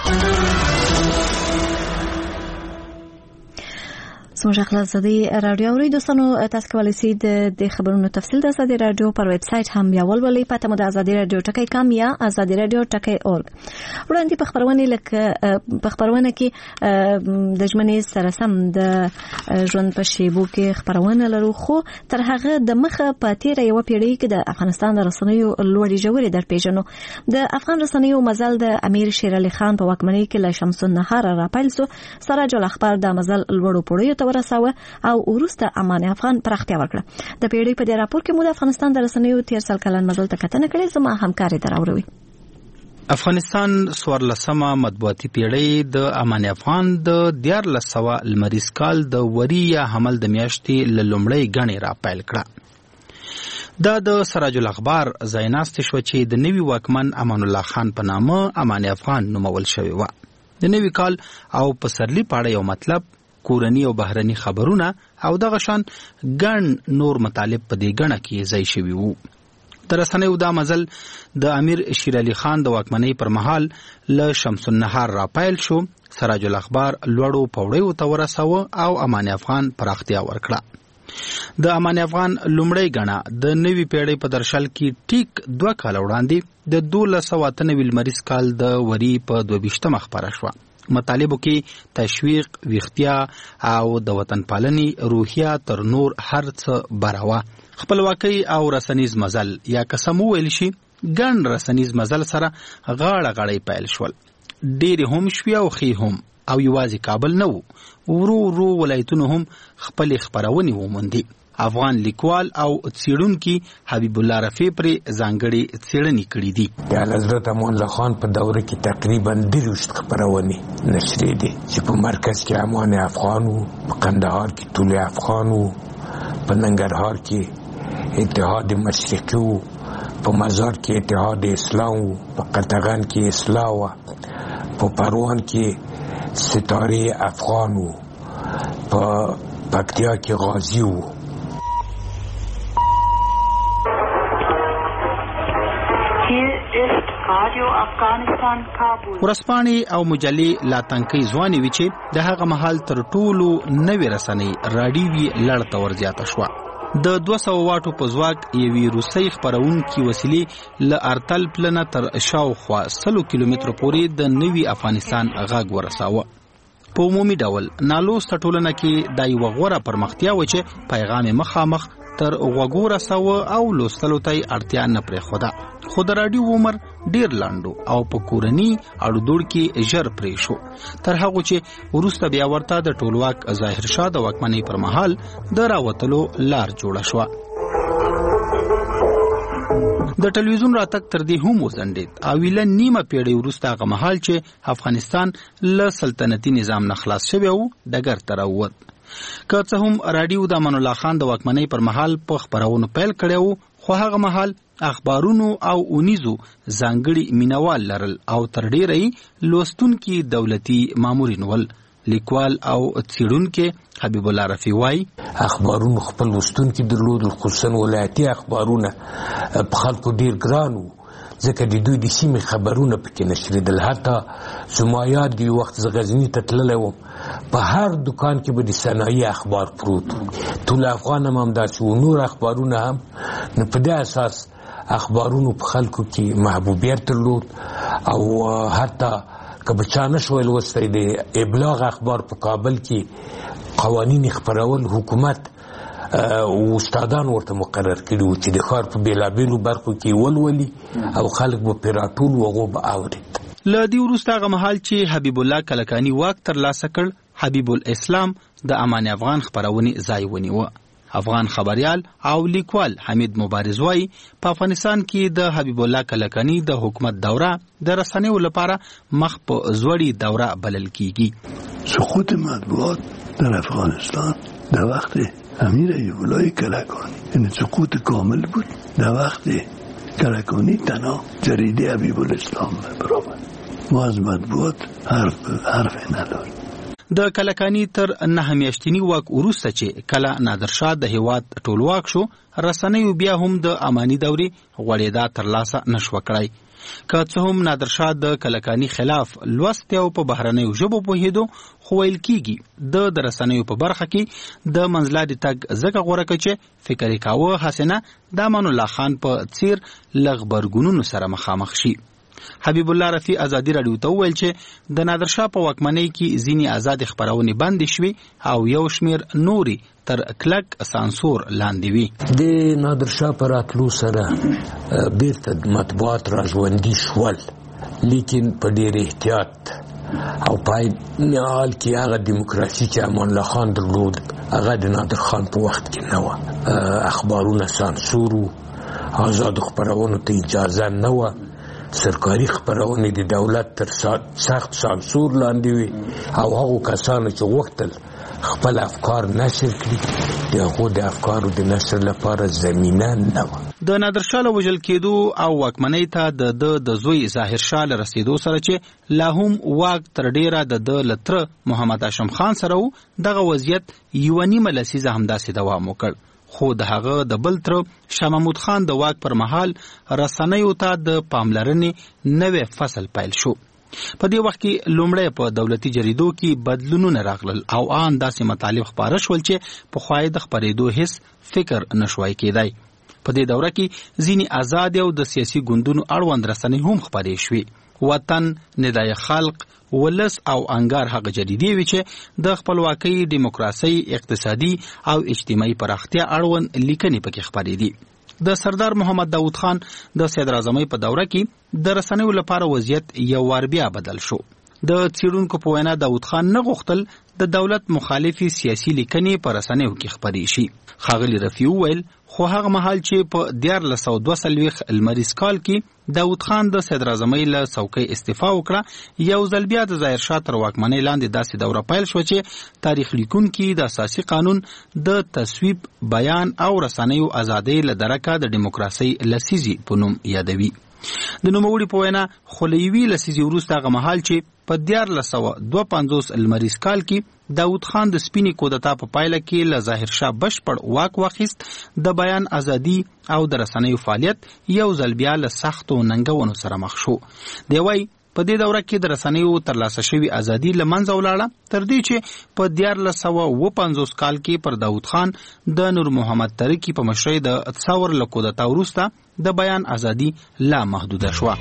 زموږ خلاصدي رادیو اوري. دوستانو تاسو کولی شئ د خبرونو تفصیل د ازادي رادیو پر ویب سټ هم بیا ولولئ. پته مو د ازادي رادیو ټکی کام یا ازادي رادیو ټکی اورګ. وړاندې په خبرونه لکه په خبرونه کې د ژمنې سره سم د ژوند په شیبو کې خبرونه لرو، خو تر هغه د مخه په تیر یو پیړۍ کې د افغانستان د رسنیو لوړې جوړې در پیژنو. د افغان رسنیو مزل د امیر شیر علي خان په واکمنۍ کې له شمس النهار راپیل سو. سراج الاخبار د مزل لوړو پوړیو ته ورساوه او وروسته امان افغان پراختیا ورکړه. د پیړۍ په دې راپور کې مو د افغانستان د رسنیو تیر سال کلن مزل ته کتنه کړې. زما همکاري دراوروي. افغانستان 14مه مطبوعاتي پیړۍ د امان افغان د 1400 لمریز کال د وری یا حمل د میاشتې لومړۍ غنې راپیل کړه. دا د سراج الاخبار زایناست شو چې د نوي واکمن امان الله خان په نامه امان افغان نومول شوی و. د نوي کال او پسرلی پاړه یو مطلب کورنی او بهرنی خبرونه او دغه شان ګڼ نور مطالب په دې غنه کې ځای شوی وو. د رسنیو دا مزل د امیر شیر علي خان د واکمنۍ پر مهال له شمس النهار راپیل شو. سراج الاخبار لوړو پوړیو ته ورساوه او امان افغان پراختیا ورکړه. د امان افغان لومړی غنه د نوي پیړۍ په درشل کې ټیک 2 کال وړاندې د 1298 لمریز کال د وری په 22 خبره شوه. مطالبو کې تشویق، ویختیا او د وطن پالنې روحیه تر نور هر څه براوه. خپلواکۍ او رسنیز مزل یا قسم ویل شي ګڼ رسنیز مزل سره غاړه غړۍ پیل شول. ډېرې هم شوي او ښې هم او یوازې کابل نه وو، ورو ورو ولایتونو هم خپلې خپرونې وموندې. افغان لیکوال او څېړونکي حبیب الله رفیع پرې ځانګړې څېړنې کړې دي. د حضرت امان الله خان په دوره کې تقریبا 23 خپرونې نشرې دي چې په مرکز کې امان افغان وو، په کندهار کې طول افغان وو، په ننګرهار کې اتحاد مشرقي وو، په مزار کې اتحاد اسلام وو، په قطغن کې اصلاح وو، په پروان کې ستاره افغان وو، په پکتیا کې غازی وو. ورسپانې او مجلې لا تنکۍ ځوانې وي چې د هغه مهال تر ټولو نوې رسنۍ راډیوي لړ ته ورزیاته شوه. د 200 واټو په ځواک یوې روسۍ خپرونکې وسیلې له ارتل پلنه تر شاوخوا 100 کیلومترو پورې د نوي افغانستان غږ ورساوه. په عمومي ډول نالوسته ټولنه کې دا یوه غوره پرمختیا و چې پیغام یې مخامخ تر غوږو رساوه او لوستلو ته یې اړتیا نه پرېښوده. خو د راډیو عمر ډېر لنډ او په کورني اړودوړ کې ژر پرې شو، تر هغو چې وروسته بیا ورته د ټولواک ظاهرشاه د واکمنۍ پر مهال د راوتلو لار جوړه شوه. د ټلویزیون راتګ تر دې هم وځنډېد او ویله نیمه پیړۍ وروسته هغه مهال چې افغانستان له سلطنتي نظام نه خلاص شوی و ډګر ته راووت. که څه هم راډیو د امان الله خان د واکمنۍ پر مهال په خپرونو پیل کړی و، خو هغه مهال اخبارونو او اونیزو ځانګړي مینوال لرل او تر ډیره لوستونکي دولتي مامورین ول. لیکوال او څېړونکی حبیب الله رفیع وایي اخبارونو خپل لوستونکي درلودل، خصوصا ولایتي اخبارونه په خلکو ډیر ګران وو، ځکه د دوی د سیمې خبرونه پکې نشریدل. حتی زما یاد دی وخت زه غزني ته تللی وم، په هر دکان کې به د صنایع اخبار پروت و. ټول افغان هم همداسې و، نور اخبارونه هم. نو په دې اساس اخبارونو په خلکو کې محبوبیت درلود او حتی که به چا نشوی لوستی د ابلاغ اخبار په کابل کې قوانین خپرول حکومت استادان ورته مقرر کړي وو چې د ښار په بېلابېلو برخو کې ولولي او خلک به پرې راټول و، هغو به اورېد. له دې وروسته هغه مهال چې حبیب الله کلکاني واک ترلاسه کړ، حبیب الاسلام د امان افغان خپرونې ځای ونیوه. افغان خبریال او لیکوال حمید مبارز وایي په افغانستان کې د حبیب الله کلکاني د حکومت دوره د رسنیو لپاره مخ په زوړی دوره بلل کیږي. سقوط مطبوعات در افغانستان در وقت امیر ایوب الله کلکانی، یعنی سقوط کامل بود. در وقت کلکانی تنها جریده حبیب الاسلام برآمد، ما از مطبوعات حرف نداریم. د کلکانی تر 9 میاشتنی واک وروسته چې کله نادرشاه د هیواد ټولواک شو، رسنیو بیا هم د امانی دورې غوړېدا ترلاسه نشو کړای. که څه هم نادرشاه د کلکانی خلاف لوست او په بهرنیو ژبو پوهېدو، خو ویل کېږي د رسنیو په برخه کې د منځلارې تګ ځکه غوره کړ چې فکر یې کاوه حسنه د امان الله خان په څیر له غبرګونونو سره مخامخ شي. حبیب الله رفیع ازادي راډیو ته وویل چې د نادرشاه په واکمنۍ کې ځینې آزاد خپرونې بندې شوې او یو شمیر نوري تر کلک سانسور لاندې وي. د نادرشاه په راتلو سره بیرته مطبوعات را ژوندي شول، لیکن په ډېر احتیاط او پای نهال کې هغه دیموکراسي چې امان الله خان درلود هغه د نادر خان په وخت کې نه وه. اخبارونه سانسور وو، آزادو خپرونو ته اجازه نه وه، سرکاري خپرونې د دولت تر سخت سانسور لاندې وي او هغو کسانو چې غوښتل خپل افکار نشر کړي د هغو د افکارو د نشر لپاره زمینه نه وه. د نادرشاه له وژل کېدو او واکمنۍ ته د زوی ظاهرشاه له رسېدو سره چې لا هم واک تر ډیره د له تره محمد هاشم خان سره و، دغه وضعیت یوه نیمه لسیزه همداسې دوام وکړ. خو د هغه د بل تر شاه محمود خان د واک پر مهال رسنیو ته د پاملرنې نوې فصل پیل شو. په دې وخت کې لومړی په دولتي جریدو کې بدلونونه راغلل او ان داسې مطالب خپاره شول چې په خوای د خپرېدو هیڅ فکر نشوای کېدای. په دې دوره کې ځینې آزاد او د سیاسي ګوندونو اړوند رسنۍ هم خپرې شوې. وطن، ندای خلق، ولس او انګار هغه جریدې وي چې د خپلواکۍ، دیموکراسۍ، اقتصادي او اجتماعي پراختیا اړوند لیکنې پکې خپرې دي. د سردار محمد داود خان د صدر اعظمۍ په دوره کې د رسنیو لپاره وضعیت یو وار بیا بدل شو. د څېړونکو په وینا داود خان نه غوښتل د دولت مخالفي سیاسي لیکنې په رسنیو کې خپرې شي. ښاغلي رفیع وویل خو هغه مهال چې په 1942 لمریز کال کې داود خان د صدر اعظمۍ له څوکۍ استعفا وکړه، یو ځل بیا د ظاهرشاه تر واکمنۍ لاندې داسې دوره پیل شوه چې تاریخ لیکونکي د اساسي قانون د تصویب، بیان او رسنیو ازادۍ له درکه د دیموکراسۍ لسیزې په نوم یادوي. د نوموړي په وینا خو له یوې لسیزې وروسته هغه مهال چې په 1952 لمریز کال کې داود خان د سپینې کودتا په پایله کې له ظاهرشاه بشپړ واک واخیست، د بیان ازادي او د رسنیو فعالیت یو ځل بیا له سختو ننګونو سره مخ شو. دی وایي په دې دوره کې د رسنیو ترلاسه شوی ازادي له منځه ولاړه تر دې چې په 1950 کال کې پر داود خان د نور محمد ترکی په مشرۍ د تصور له کودتا وروسته د بیان ازادي لا محدوده شوه.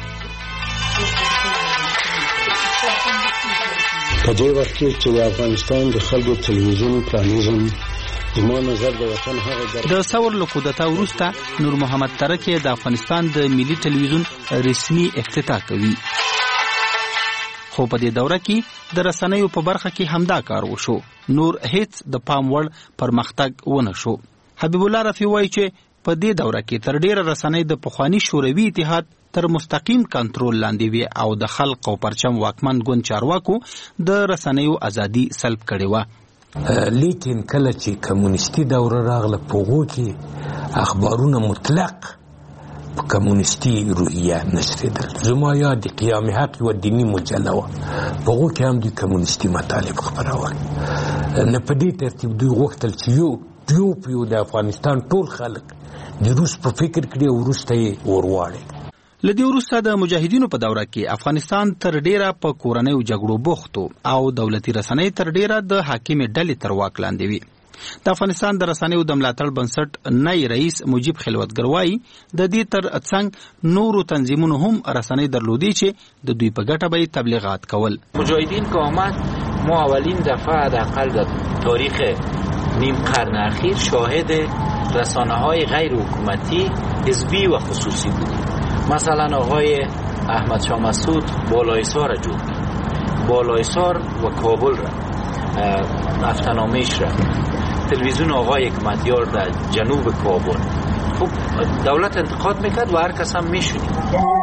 په دې وخت کې چې د افغانستان د خلکو تلویزیون پرانیزم زما نظر د وطن هغه د ثور له کودتا وروسته نور محمد ترکی د افغانستان د ملي تلویزیون رسمي افتتاح کوي. خو په دې دوره کې د رسنیو په برخه کې همدا کار وشو. نور هیڅ د پام وړ پرمختګ ونه شو. حبیب الله رفیع وایي چې په دې دوره کې تر ډیره رسنۍ د پخوانی شوروي اتحاد تر مستقیم کنټرول لاندې وي او د خلق او پرچم واکمن ګوند چارواکو د رسنیو ازادي سلب کړې وه. لیکن کله چې کمونیستي دوره راغله په هغو کې اخبارونه مطلق په کمونیستي روحیه نشریدل. زما یاد د قیام حق یوه دیني مجله وه، په هغو کې هم دوی کمونیستي مطالب خپرول. نه په دې ترتیب دوی غوښتل چې یو د افغانستان ټول خلک د روس په فکر کړي او وروسته یې ورواړي. له دې وروسته د مجاهدینو په دوره کې افغانستان تر ډیره په کورنیو جګړو بوختو او دولتي رسنۍ تر ډیره د حاکمې ډلې تر واک لاندې وي. د افغانستان د رسنیو د ملاتړ بنسټ نئی رئیس مجیب خلوتګر وایي د دې تر څنګ نورو تنظیمونو هم رسنۍ درلودي چې د دوی په ګټه به تبلیغات کول. مجاهدین که آمد ما اولین دفعه حداقل در تاریخ نیم قرن اخیر شاهد رسانه‌های غیر حکومتی حزبی و خصوصی بودیم. مثلا آقای احمد شاه مسعود بالایسار را جور کرد، بالایسار و کابل را افتنامه‌اش را، تلویزیون آقای حکمتیار در جنوب کابل. خب دولت انتقاد میکرد و هر کس هم میشونید.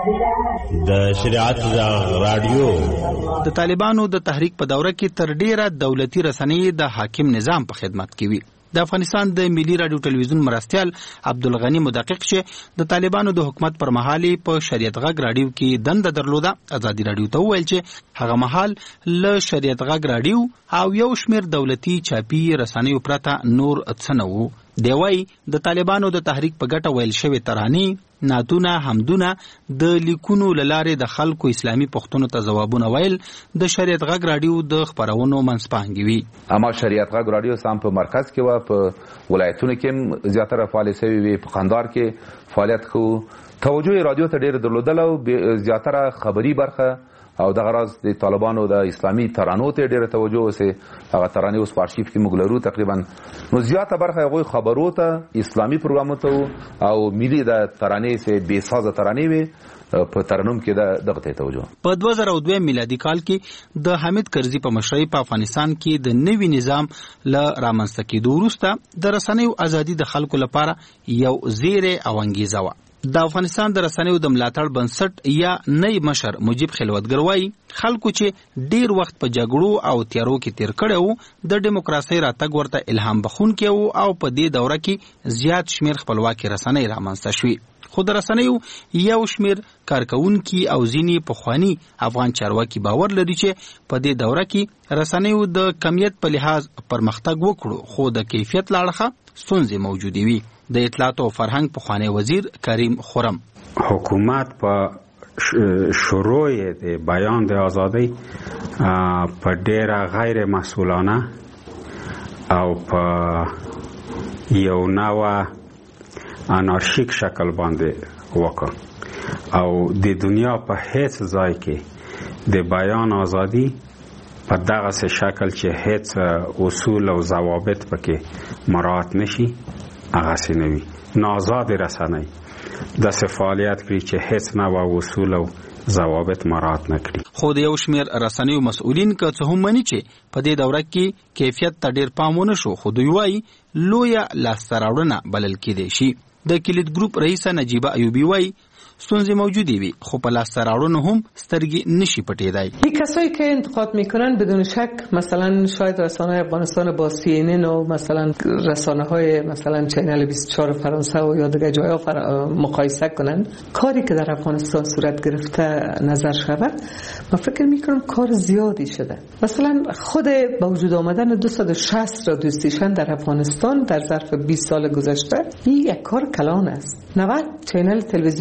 د شریعت رادیو د طالبانو د تحریک په دوره کې تر ډیره دولتي رسنۍ د حاکم نظام په خدمت کې وي. د افغانستان د ملي رادیو ټلویزیون مرستیال عبدالغنی مدقق چې د طالبانو د حکومت پر مهال په شریعت غږ رادیو کې دنده درلوده، ازادي رادیو ته وویل چې هغه مهال له شریعت غږ رادیو او یو شمیر دولتي چاپي رسنیو پرته نور څه نه وو. دی وایي د طالبانو د تحریک په ګټه ویل شوې ترانې، نعتونه، حمدونه د لیکونو له لارې د خلکو اسلامي پوښتنو ته ځوابونه ویل د شریعت غږ رادیو د خپرونو منځپانګې وي. اما شریعت غږ رادیو سم په مرکز کې وه، په ولایتونو کې هم زیاتره فعالې سوي وي. په قندهار کې فعالیت کوو. توجه رادیو ته ډېر درلودله او زیاتره خبري برخه او دغه راز د طالبانو د اسلامي ترانو ته ډېره توجه وسې. هغه ترانې اوس په ارشیف کې موږ لرو تقریبا. نو زیاته برخه هغوی خبرو ته، اسلامي پروګرامو ته او ملي د ترانې سه بې سازه ترانې وي په ترنم کې دغه ته توجه. په 2002 میلادي کال کې د حامد کرزي په مشرۍ په افغانستان کې د نوي نظام له رامنځته کېدو وروسته د رسنیو ازادي د خلکو لپاره یو زیری او انګیزه وه. د افغانستان د رسنیو د ملاتړ بنسټ یا نئی مشر مجیب خلوتګر وایي خلکو چې ډیر وخت په جګړو او تیارو کې تیر کړی وو د ډیموکراسۍ راتګ ورته الهام بخښونکی وو او په دې دوره کې زیات شمیر خپلواکي رسنۍ رامنځته شوې. خو د رسنیو یو شمیر کارکونکي او ځینې پخواني افغان چارواکي باور لري چې په دې دوره کې رسنیو د کمیت په لحاظ پرمختګ وکړو، خو د کیفیت له اړخه ستونزې موجودې وي. د اطلاعات او فرهنګ پخوانی وزیر کریم خرم حکومت په شروع د بیان د ازادۍ په ډیره غیر مسئولانه او په یو نوع انارشیک شکل باندې وکړ او د دنیا په هیڅ ځای کې د بیان ازادي په دغه شکل چې هیڅ اصول او ضوابط پکې مراعات نشي هغه سينوي نازاد رسنۍ د فعالیت کړي چې هیڅ نه اصول او ضوابط مراعات نکړي. خو د یو شمیر رسنیو مسؤلین که څه هم مني چې په دې دوره کې کیفیت ته ډیر پام ونه شو، خو دوی وایي لویه لاسته راوړنه بلل کېدای شي. د کلید گروپ رئیسه نجیبه ایوبی وایي ستونزې موجودی وی، خو په لاسته راوړنو هم سترګې نشي پټېدای. این کسایی که انتقاد میکنن بدون شک مثلا شاید رسانه‌های افغانستان با CNN و مثلا رسانه‌های مثلا چینل 24 فرانسه و یا دیگر جاها مقایسه کنن. کاری که در افغانستان صورت گرفته نظر شود، من فکر میکنم کار زیادی شده. مثلا خود با وجود آمدن 260 رادیو استیشن در افغانستان در ظرف 20 سال گذشته این یک کار کلان است. 90 چینل تلویزیونی وقتی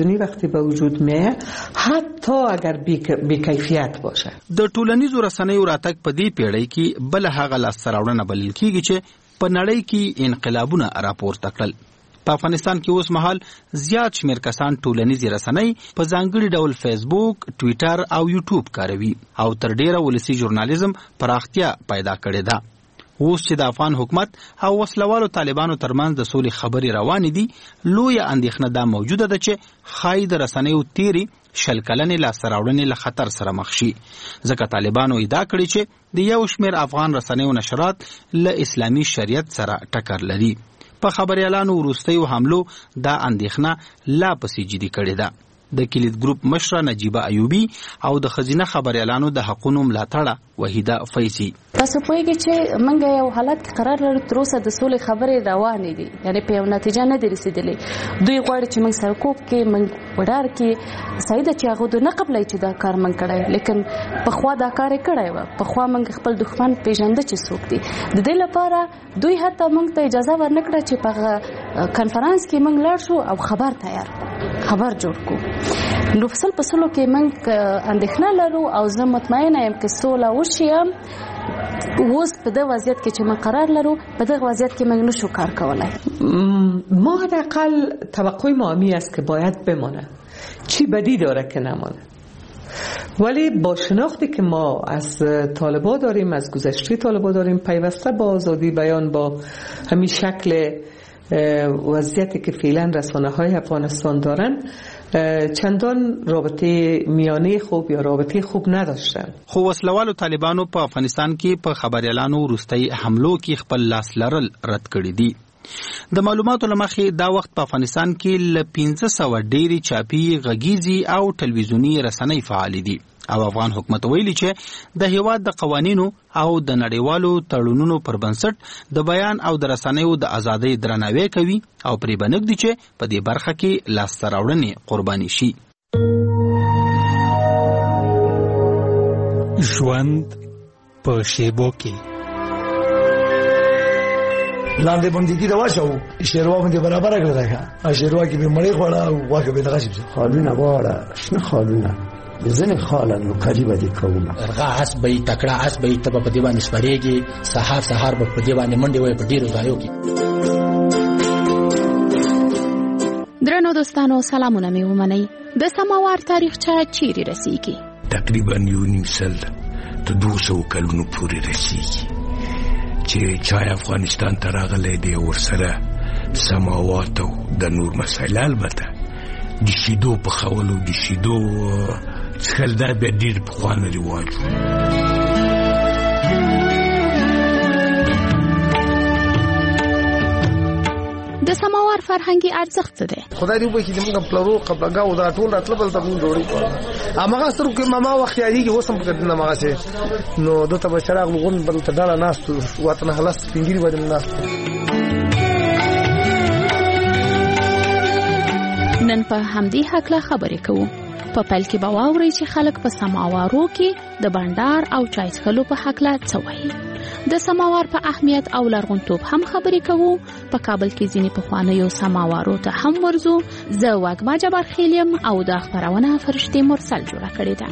وقتی به وجود میه حتی اگر بیکیفیت باشه. د ټولنیزو رسنیو راتګ په دې پیړۍ کې بل هغه لاسته راوړنه بلل کېږي چې په نړۍ کې انقلابونه راپورته کړل. په افغانستان کې اوس مهال زیات شمېر کسان ټولنیزې رسنۍ په ځانګړي ډول فیسبوک، ټویټر او یوټیوب کاروي او تر ډیره ولسي ژورنالیزم پراختیا پیدا کړې ده. اوس چې د افغان حکومت او وسلوالو طالبانو ترمنځ د سولې خبرې روانې دي، لویه اندېښنه دا موجوده ده چې ښایي د رسنیو تیري 100 کلنې لاسته راوړنې له خطر سره مخ شي، ځکه طالبانو ادعا کړې چې د یو شمېر افغان رسنیو نشرات له اسلامي شریعت سره ټکر لري. په خبريالانو وروستیو حملو دا اندېښنه لا پسې جدي کړې ده. د کلید ګروپ مشره نجیبه ایوبی او د خزینه خبريالانو د حقوقو ملاتړه وحیده فیضی تاسو پوهیږئ چې موږ یو حالت کې قرار لرو تر اوسه د سولې خبرې روانې دي، یعنی په یو نتیجه نه دي رسیدلې. دوی غواړي چې موږ سره کوپ کې موږ وډار کې صحیح ده چې هغه نه قبلای چې دا کار موږ کړی، لیکن په خوا دا کار کړی و، په خوا موږ خپل دښمن پیژنده چې څوک دي. د دې لپاره دوی حتی موږ ته اجازه ورنکړه چې په کانفرنس کې موږ لاړ شو او خبر جوړ کو. نو فصل په سلو کې موږ اندېښنه لرو او زه مطمئنه یم چې سوله وشي. اوس په دغه وضعیت کې چې موږ قرار لرو، په دغه وضعیت کې موږ نشو کار کولای. ما حداقل توقع ما می است که باید بمانه. چی بدی داره که نمانه؟ ولی با شناختی که ما از طالبا داریم، از گذشته طالبا داریم، پیوسته با آزادی بیان، با همین شکل وضعیتی که فعلا رسانه‌های افغانستان دارن، چندان رابطه میانه خوب یا رابطه خوب نداشتن. خو وسلوالو طالبانو په افغانستان کې په خبريالانو وروستي حملو کې خپل لاس لرل رد کړی دي. د معلوماتو لمخې دا وخت په افغانستان کې ل 1500 ډېری چاپي غږیزي او ټلویزیونی رسنۍ فعال دي او افغان حکومت ویلي چې د هیواد د قوانینو او د نړیوالو تړونونو پر بنسټ د بیان او د رسنیو د ازادۍ درناوی کوي او پرې بنګدي چې په دې برخه کې لاسته راوړنې قرباني شي. ژوند په شیبو کې لاندې بندګي دا واښو شیروا باندې برابر کړل راځه شیروا کې به مړی خوړه او واګه به دغه شي خالونه واړه شنه خالونه ځنه خاله نو قریبه دي کومه ارغا اسبې تکړه اسبې ته په دې باندې سپریږي سحر په دې باندې منډي وي په ډیرو ځایو کې. درنو دوستانو سلامونه مې ومنئ. د سماوار تاریخچه چیرې رسیږي؟ تقریبا یو نیم سل ته 200 کلونو پورې رسیږي چې چا افغانستان ته راغلی دی ورسره سماوات او د نور مسایل البته د شیدو په خولو د شیدو څخل دا به ډیر په خوانه رواج. د سماوار فرهنګي ارزښت څه دی؟ خدای دې وکړي موږ پلرو قبلګاو دا ټول راتل بل ته موږ جوړی کړو. امغه سره کې ماما وخت یادېږي وسم په دې نه مغه نو دته بشراغ لغون بل ته ډاله ناس وطن خلاص پنګری باندې ناس. نن په همدې حقله خبرې کوو. په پیل کې به واورئ چې خلک په سماوارو کې د بانډار او چای څښلو په حقله څه وایي. د سماوار په اهمیت او لرغونتوب هم خبرې کوو. په کابل کې ځینې پخوانیو سماوارو ته هم ورځو. زه واګما جبار خیل یم او دا خپرونه فرشتې مرسل جوړه کړې ده.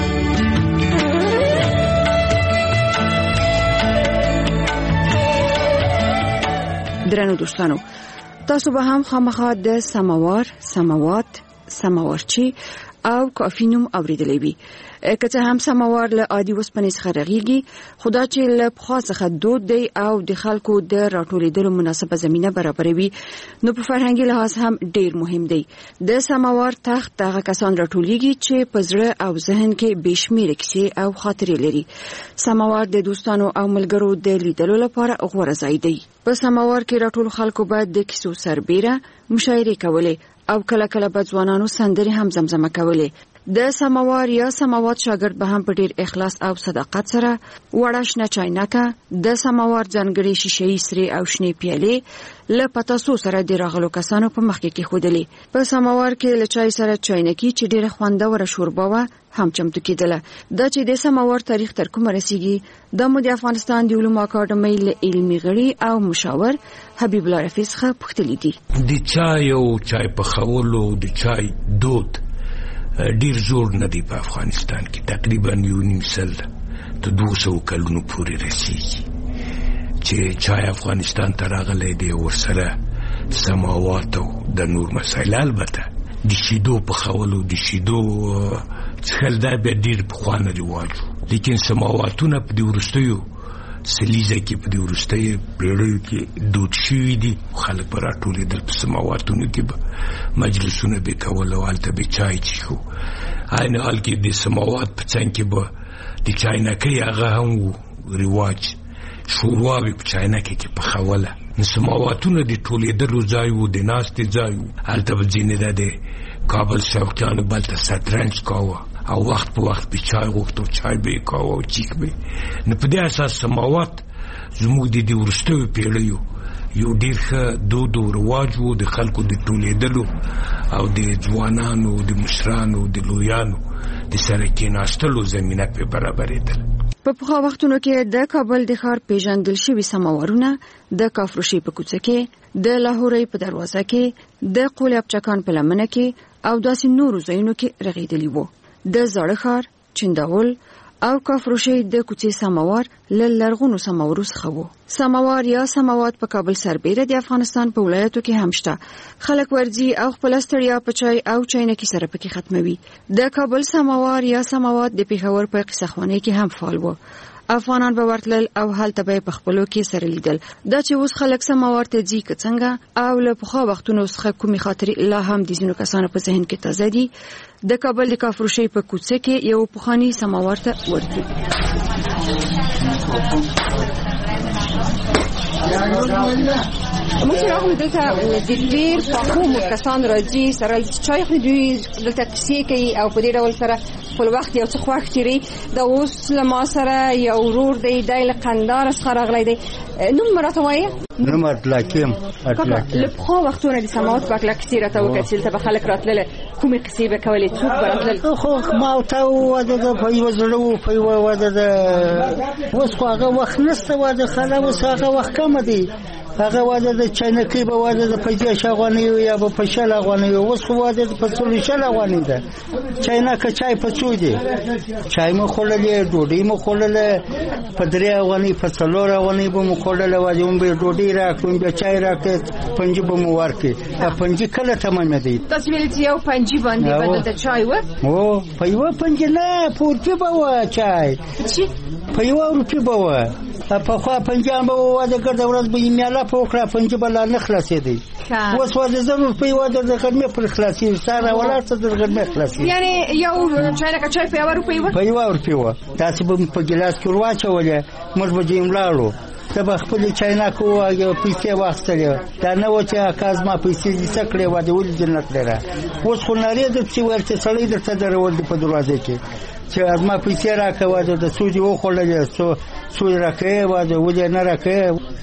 درنو دوستانو، تاسو به هم خامخا د سماوات، سماورچی او کافی نوم اوریدلی وي. که څه هم سماوار له عادي وسپنې څخه رغیږي، خدا چې له پخوا څخه دود دی او د خلکو د راټولېدلو مناسبه زمینه برابروي، نو په فرهنګي لحاظ هم ډیر مهم دی. د سماوار تخت هغه کسان راټولېږي چې په زړه او ذهن کې بېشمېره کیسې او خاطرې لري. سماوار د دوستانو او ملګرو د لیدلو لپاره غوره ځای دی. په سماوار کې راټول خلکو باید د کیسو سربېره مشاعرې کولې او کله کله به ځوانانو سندرې هم زمزمه کولې. د سماوار یا سماوات شاګرد به هم په ډیر اخلاص او صداقت سره وړه شنه چاینکه د سماوار ځانګړي شیشې سرې او شنې پیالې له پتاسو سره د راغلو کسانو په مخ کې خودلې. په سماوار کې له چای سره چاینکي چې ډیره خوندوره شوربه وه هم چمتو کېدله. دا چې د سماوار تاریخ تر کومه رسیږي د مو د افغانستان د علومو اکاډمۍ له علمي غړي او مشاور حبیب الله رفیع څخه پوښتلي دي. د چای او چای پخولو د چای دود ډیر زوړ نه دی په افغانستان کې، تقریبا 1.5 سل تر 200 کلونو پورې رسیږي چې چای افغانستان ته راغلی دی. ورسره سماوات او د نور مسایل، البته د شیدو پخولو د شیدو څښل دا بیا ډیر پخوانی رواج، لیکن سماواتونه په دې وروستیو سلیزه کې په دې وروستیو پیړیو کې دود شوي دي. خلک به راټولېدل په سماواتونو کې به مجلسونه به کول او هلته به چای څښو. عین حال کې د سماوات په څنګ کې به د چاینکۍ هغه هم و رواج، شورواوې په چاینکۍ کې پخوله. نو سماواتونه د ټولېدلو ځای و، د ناستې ځای و. هلته به ځینې د کابل شوقیانو بلته شطرنج کاوه او وخت په وخت به چای غوښت او چای به یې کاوه او چیک به. نو په دې اساس سماوات زموږ د دې وروستیو پیړیو یو ډېر ښه دود او رواج و، د خلکو د ټولېدلو او د ځوانانو د مشرانو د لویانو د سره کېناستلو زمینه پې برابرېدل. په پخوا وختونو کې د کابل د ښار پیژندل شوي سماوارونه د کافروشي په کوڅه کې، د لاهورۍ په دروازه کې، د قول ابچکان په لمنه کې او داسې نورو ځایونو کې رغېدلي وو. د زاړه ښار، چنداول او کافروشي د کوڅې سماوار له لرغونو سماورو څخه وو. سماوار یا سماوات په کابل سربېره د افغانستان په ولایتو کې هم شته. خلک ورځي او خپل ستړیا په چای او چاینکي سره پکې ختموي. د کابل سماوار یا سماوات د پیښور په قصهخوانۍ کې هم فعال وو. افغانان به ورتلل او هلته به په خپلو کې سره لیدل. دا چې اوس خلک سماوار ته ځي که څنګه او له پخوا وختونو څخه کومې خاطرې لا هم د ځینو کسانو په ذهن کې تازه دي. د کابل د کافروشي په کوڅه کې یو پخوانی سماوار ته ورځي. موږ راغلو دلته د ډېر پخو کسان راځي سره چای خوري، دوی دلته کیسې کوي او په دې ډول سره خپل وخت یو څه خوښ تېروي. دا اوس له ما سره یو ورور دی، دی له قندهار څخه راغلی دی. نوم مې راته وایه؟ نوم اطلاقیم. له پخوا وختونه د سماوات په هکله کیسې راته وکړه چې دلته به خلک راتلل، کومې کیسې به کولې، څوک به راتلل؟ خو ما ورته وواده ده په یوه زړه و، په یوه واده ده. اوس خو هغه وخت نشته واده خلا، اوس هغه وخت کمه دی. هغه واده د چاینکۍ به واده د په 10 افغانۍ یا به په 60 افغانۍ، اوس خو واده په 40 افغانۍ ده. چاینکه چای په څو دی؟ چای مو خوړلې، ډوډۍ مو خوړله، په 3 افغانۍ په 4 افغانۍ به مو خوړله. واده مو به ډوډۍ راکړو، بیا چای راکړ، پنجي به مو ورکړي. پنجي کله تمامه دی؟ تاسو ویل چې یو پنجي باندې بدل د چای و؟ او په یو پنجي نه، په روپۍ به و چای، په یو روپۍ به و. په خوا پنجان به واده ګرځه ورځ به یې میاله په وکړه، پنجي به لا نه خلاصېدی. اوس واده 100 روپۍ واده د غرمې پر خلاصېږي، سهار ولاړ څه د غرمې خلاصېږي. یعنې یو چاینکه چای په 1 روپۍ وه؟ په 1 روپۍ وه. داسې به په ګیلاس کې ور واچولې، موږ به ځینې ولاړو، ته به خپلې چاینکه وواږې، پیسې واخیستلې. دا نه وه چې اکا زما پیسې دې څه کړې، واده ولې دې نه کړې را. اوس خو نارې درپسې ویل چې سړی درته درول دي په دروازې کې چې زما پیسې راکړه، واده د څو دې وخوړلې، څو یې راکړې، واده ولې نه راکړې.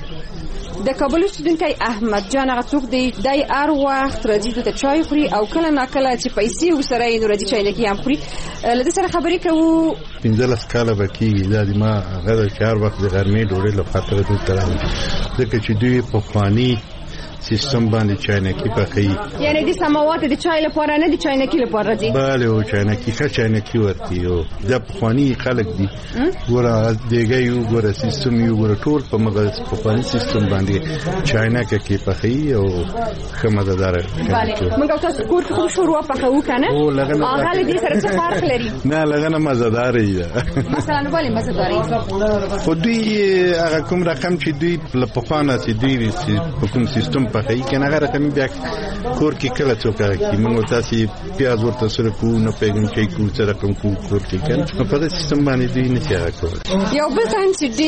د کابل اوسېدونکی احمد جان هغه څوک دی، دی هر وخت راځي دلته چای خوري او کله ناکله چې پیسې ورسره یې نو راځي چاینکي هم خوري. له ده سره خبرې کوو. 15 کاله به کېږي دا د ما هغه ده چې هر وخت د غرمې ډوډۍ له خاطره دلته راځي، ځکه چې دوی پخواني سیستم باندې چاینکي پخوي. یعنی د سماوات د چای لپاره نه د چاینکي لپاره راځي؟ بله، او چاینکي ښه چاینکي ورکوي. او دا پخواني خلک دي، ګوره دیګی یو، ګوره سیستم یو، ګوره ټول په مغه پخواني سیستم باندې چاینکه کې پخوي او ښه مزهداره. بله، موږ تاسو کور کې خو شوروا پخوو که نه؟ هغه له دې سره څه فرق لري؟ نه، لږه نه مزهداره یي. مثلا ولې مزهداره یي؟ خو دوی هغه کوم رقم چې دوی له پخوا نه چې دوی په کوم سیستم پخوي کنه، هغه رقم بیا کور کې کله څوک کوي. موږ تاسو پیاز ورته سره کو نه پیګم چې کو څه رقم کو کور کې کنه، په دې سیستم باندې دوی نه څه کوي. یو بل ټایم چې ډیر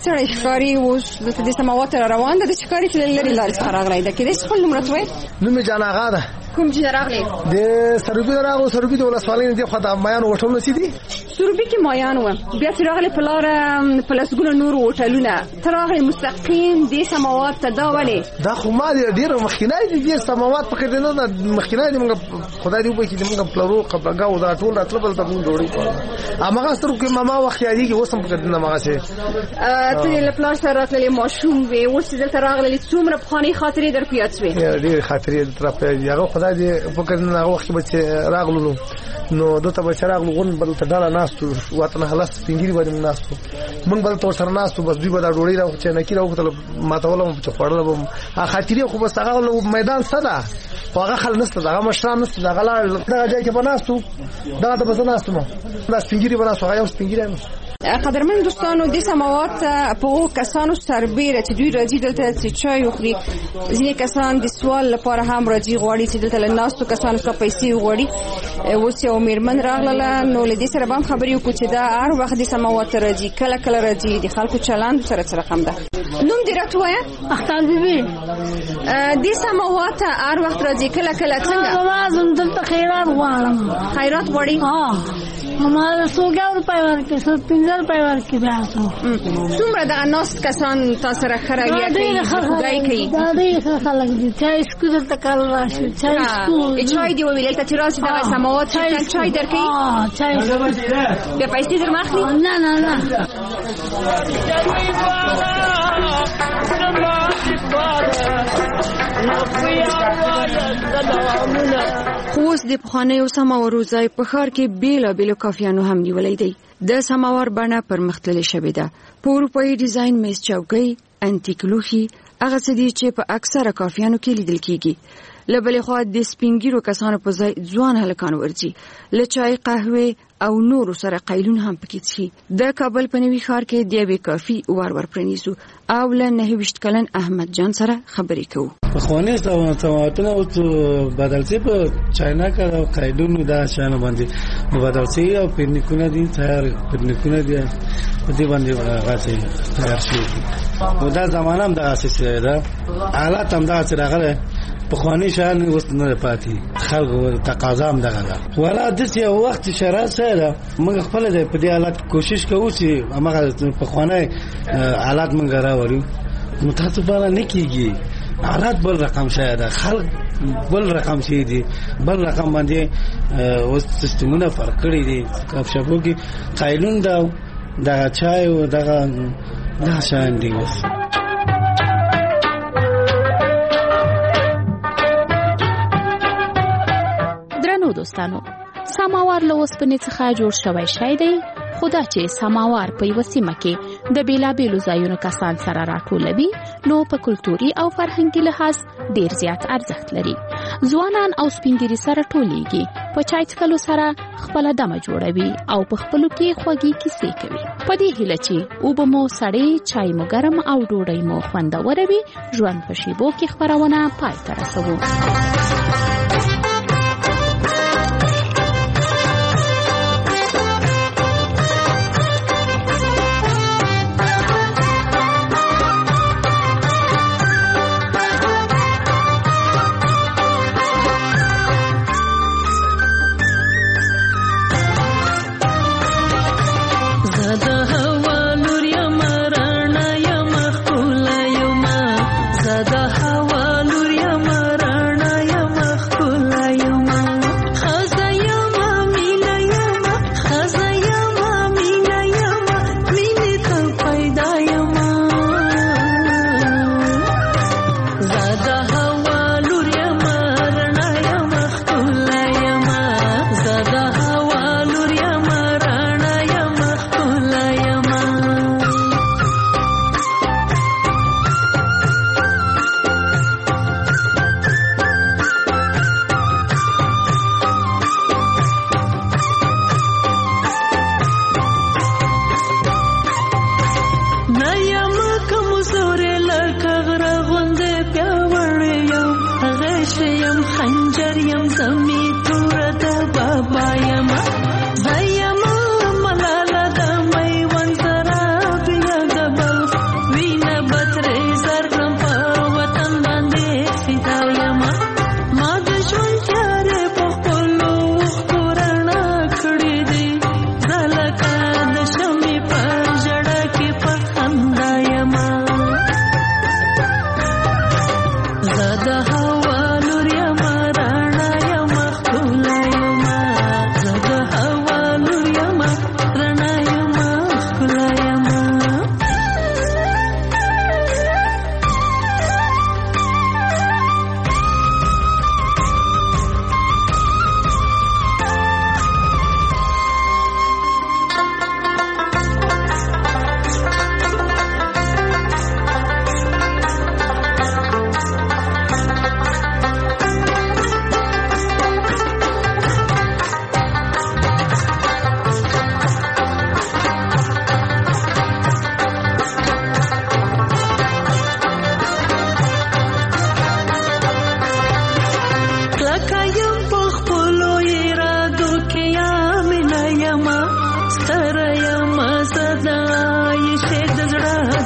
ستړی ښکاري اوس د سماوات را روان ده د ښکاري چې لري لارې څخه راغلی ده کېدای شي خپل نوم راته وایې؟ نوم یې جان آغا ده. کوم چې راغلی؟ د سروبي راغلو. سروبي د ولسوالۍ نه دی خو د مایانو هوټلونه چې دي سروبي کې مایان وه، بیا چې راغلی په لاره په لسګونه نور هوټلونه، ته راغلی مستقیم دې سماوات ته. دا ولې؟ دا خو ما ډېر مخکینی دي دې سماوات پکې دی نه مخکینی دي. موږ خدای دې وبخښي چې موږ پلرو قبلګاو دا ټول راتله بل ته موږ ډوډۍ خوړله. هماغه سترګو کې ماما وخت یادېږي اوس هم پکې نه هماغسې. ته له پلار سره راتللې ماشوم وې، اوس چې دلته راغلې څومره پخوانۍ خاطرې در په یاد شوې؟ ډېرې خاطرې در په یاد دي. هغه خدای دې فکر نه هغه وخت چې راغلو نو دته به چې راغلو غون بل ته ډاله ناستو واته نه خلاص سپینګیري باندې ناستو موږ بل تور سره ناستو بس دوی به دا ډوډۍ راو چې نه کی راو کتل ماتول مو چې خوړل به خاطرې خو بس هغه میدان صدا هغه خل نسته هغه مشران نسته هغه لا دا ځای کې بناستو دا د بس ناستو ما دا سپینګیري بناستو هغه یو سپینګیري. قدرمن دوستانو د سماوات په کسانو سربېره چې دوی راځي دلته چې چای وخوري، ځینې کسان د سوال لپاره هم راځي غواړي چې دلته له ناستو کسانو څخه پیسې وغواړي. اوس یو میرمن راغله نو له دې سره به هم خبرې وکړو چې دا هر وخت د سماوات راځي، کله کله راځي، د خلکو چلند سره څه رقم ده. نوم دې راته ووایه؟ اختر بیبي. د سماوات هر وخت راځي، کله کله څنګه؟ لازم دلته خیرات غواړم. خیرات غواړي؟ ما 100 روپۍ ورکړي، 15 روپۍ ورکړي. بیا څومره دغه ناست کسان تاسو سره ښه رویه کوي، خدای کوي؟ دا ډېر ښه خلک دي. چای سکو دلته کله راشي، چای سکو. چای دې وویل دلته چې راشي دغه سماوات چای درکوي؟ چای بیا پیسې در ماخلي؟ نه نه نه. اوس د پخوانیو سماورو ځای په ښار کې بیلابیلو کافیانو هم نیولی دی. د سماور بڼه پرمختللې شوې ده. په اروپایي ډیزاین میز چوکۍ، انتیک لوښي، هغه څه دي چې په اکثره کافیانو کې لیدل کیږي. له بلې خوا د سپینګیرو کسانو په ځای ځوان هلکان ورځي، له چای، قهوې او نورو سره قیلون هم پکې څښي. د کابل په نوي ښار کې د یوې کافي ور پرانیزو او له 29 کلن احمد جان سره خبرې کوو. پخواني سماواتونه اوس بدل شي، په چاینا کې او قیلون دا شان باندې بدل شي او پرنیکونه دي تیار پرنیکونه دي په دې باندې راځي تیار شي. نو دا زمانه هم دا اساسي ده، حالات هم دا چې راغله پخوانی شان اوس نه پاتې، خلکو تقاضا هم دغه ده. ولا د یو وخت شرایط سره موږ خپل د په دې حالت کوشش کوو چې هغه پخوانی حالات موږ راوړو. متاسفانه نه کیږي، حالات بل رقم شاید خلک بل رقم شي دي، بل رقم باندې اوس سیستمونه فرق کړی دي. کاف شپو کې قیلون دا چای او دغه دا شان دي. اوس دوستانو، سماوار له اوسپنې څخه جوړ شوی شی دی، خو دا چې سماوار په یوه سیمه کې د بیلابیلو ځایونو کسان سره راټولوي نو په کلتوري او فرهنګي لحاظ ډیر زیات ارزښت لري. ځوانان او سپینګیري سره ټولیږي، په چای څښلو سره خپله دمه جوړوي او په خپلو کې خوږې کیسې کوي. په دې هیله چې اوبه مو سړې، چای مو ګرم او ډوډۍ مو خوندوره وي، ژوند په شیبو کې خپرونه پای ته رسوو. زده هوا لور یم رڼا یم خپل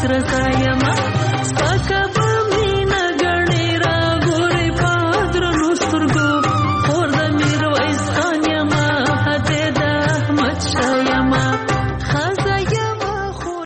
رسایا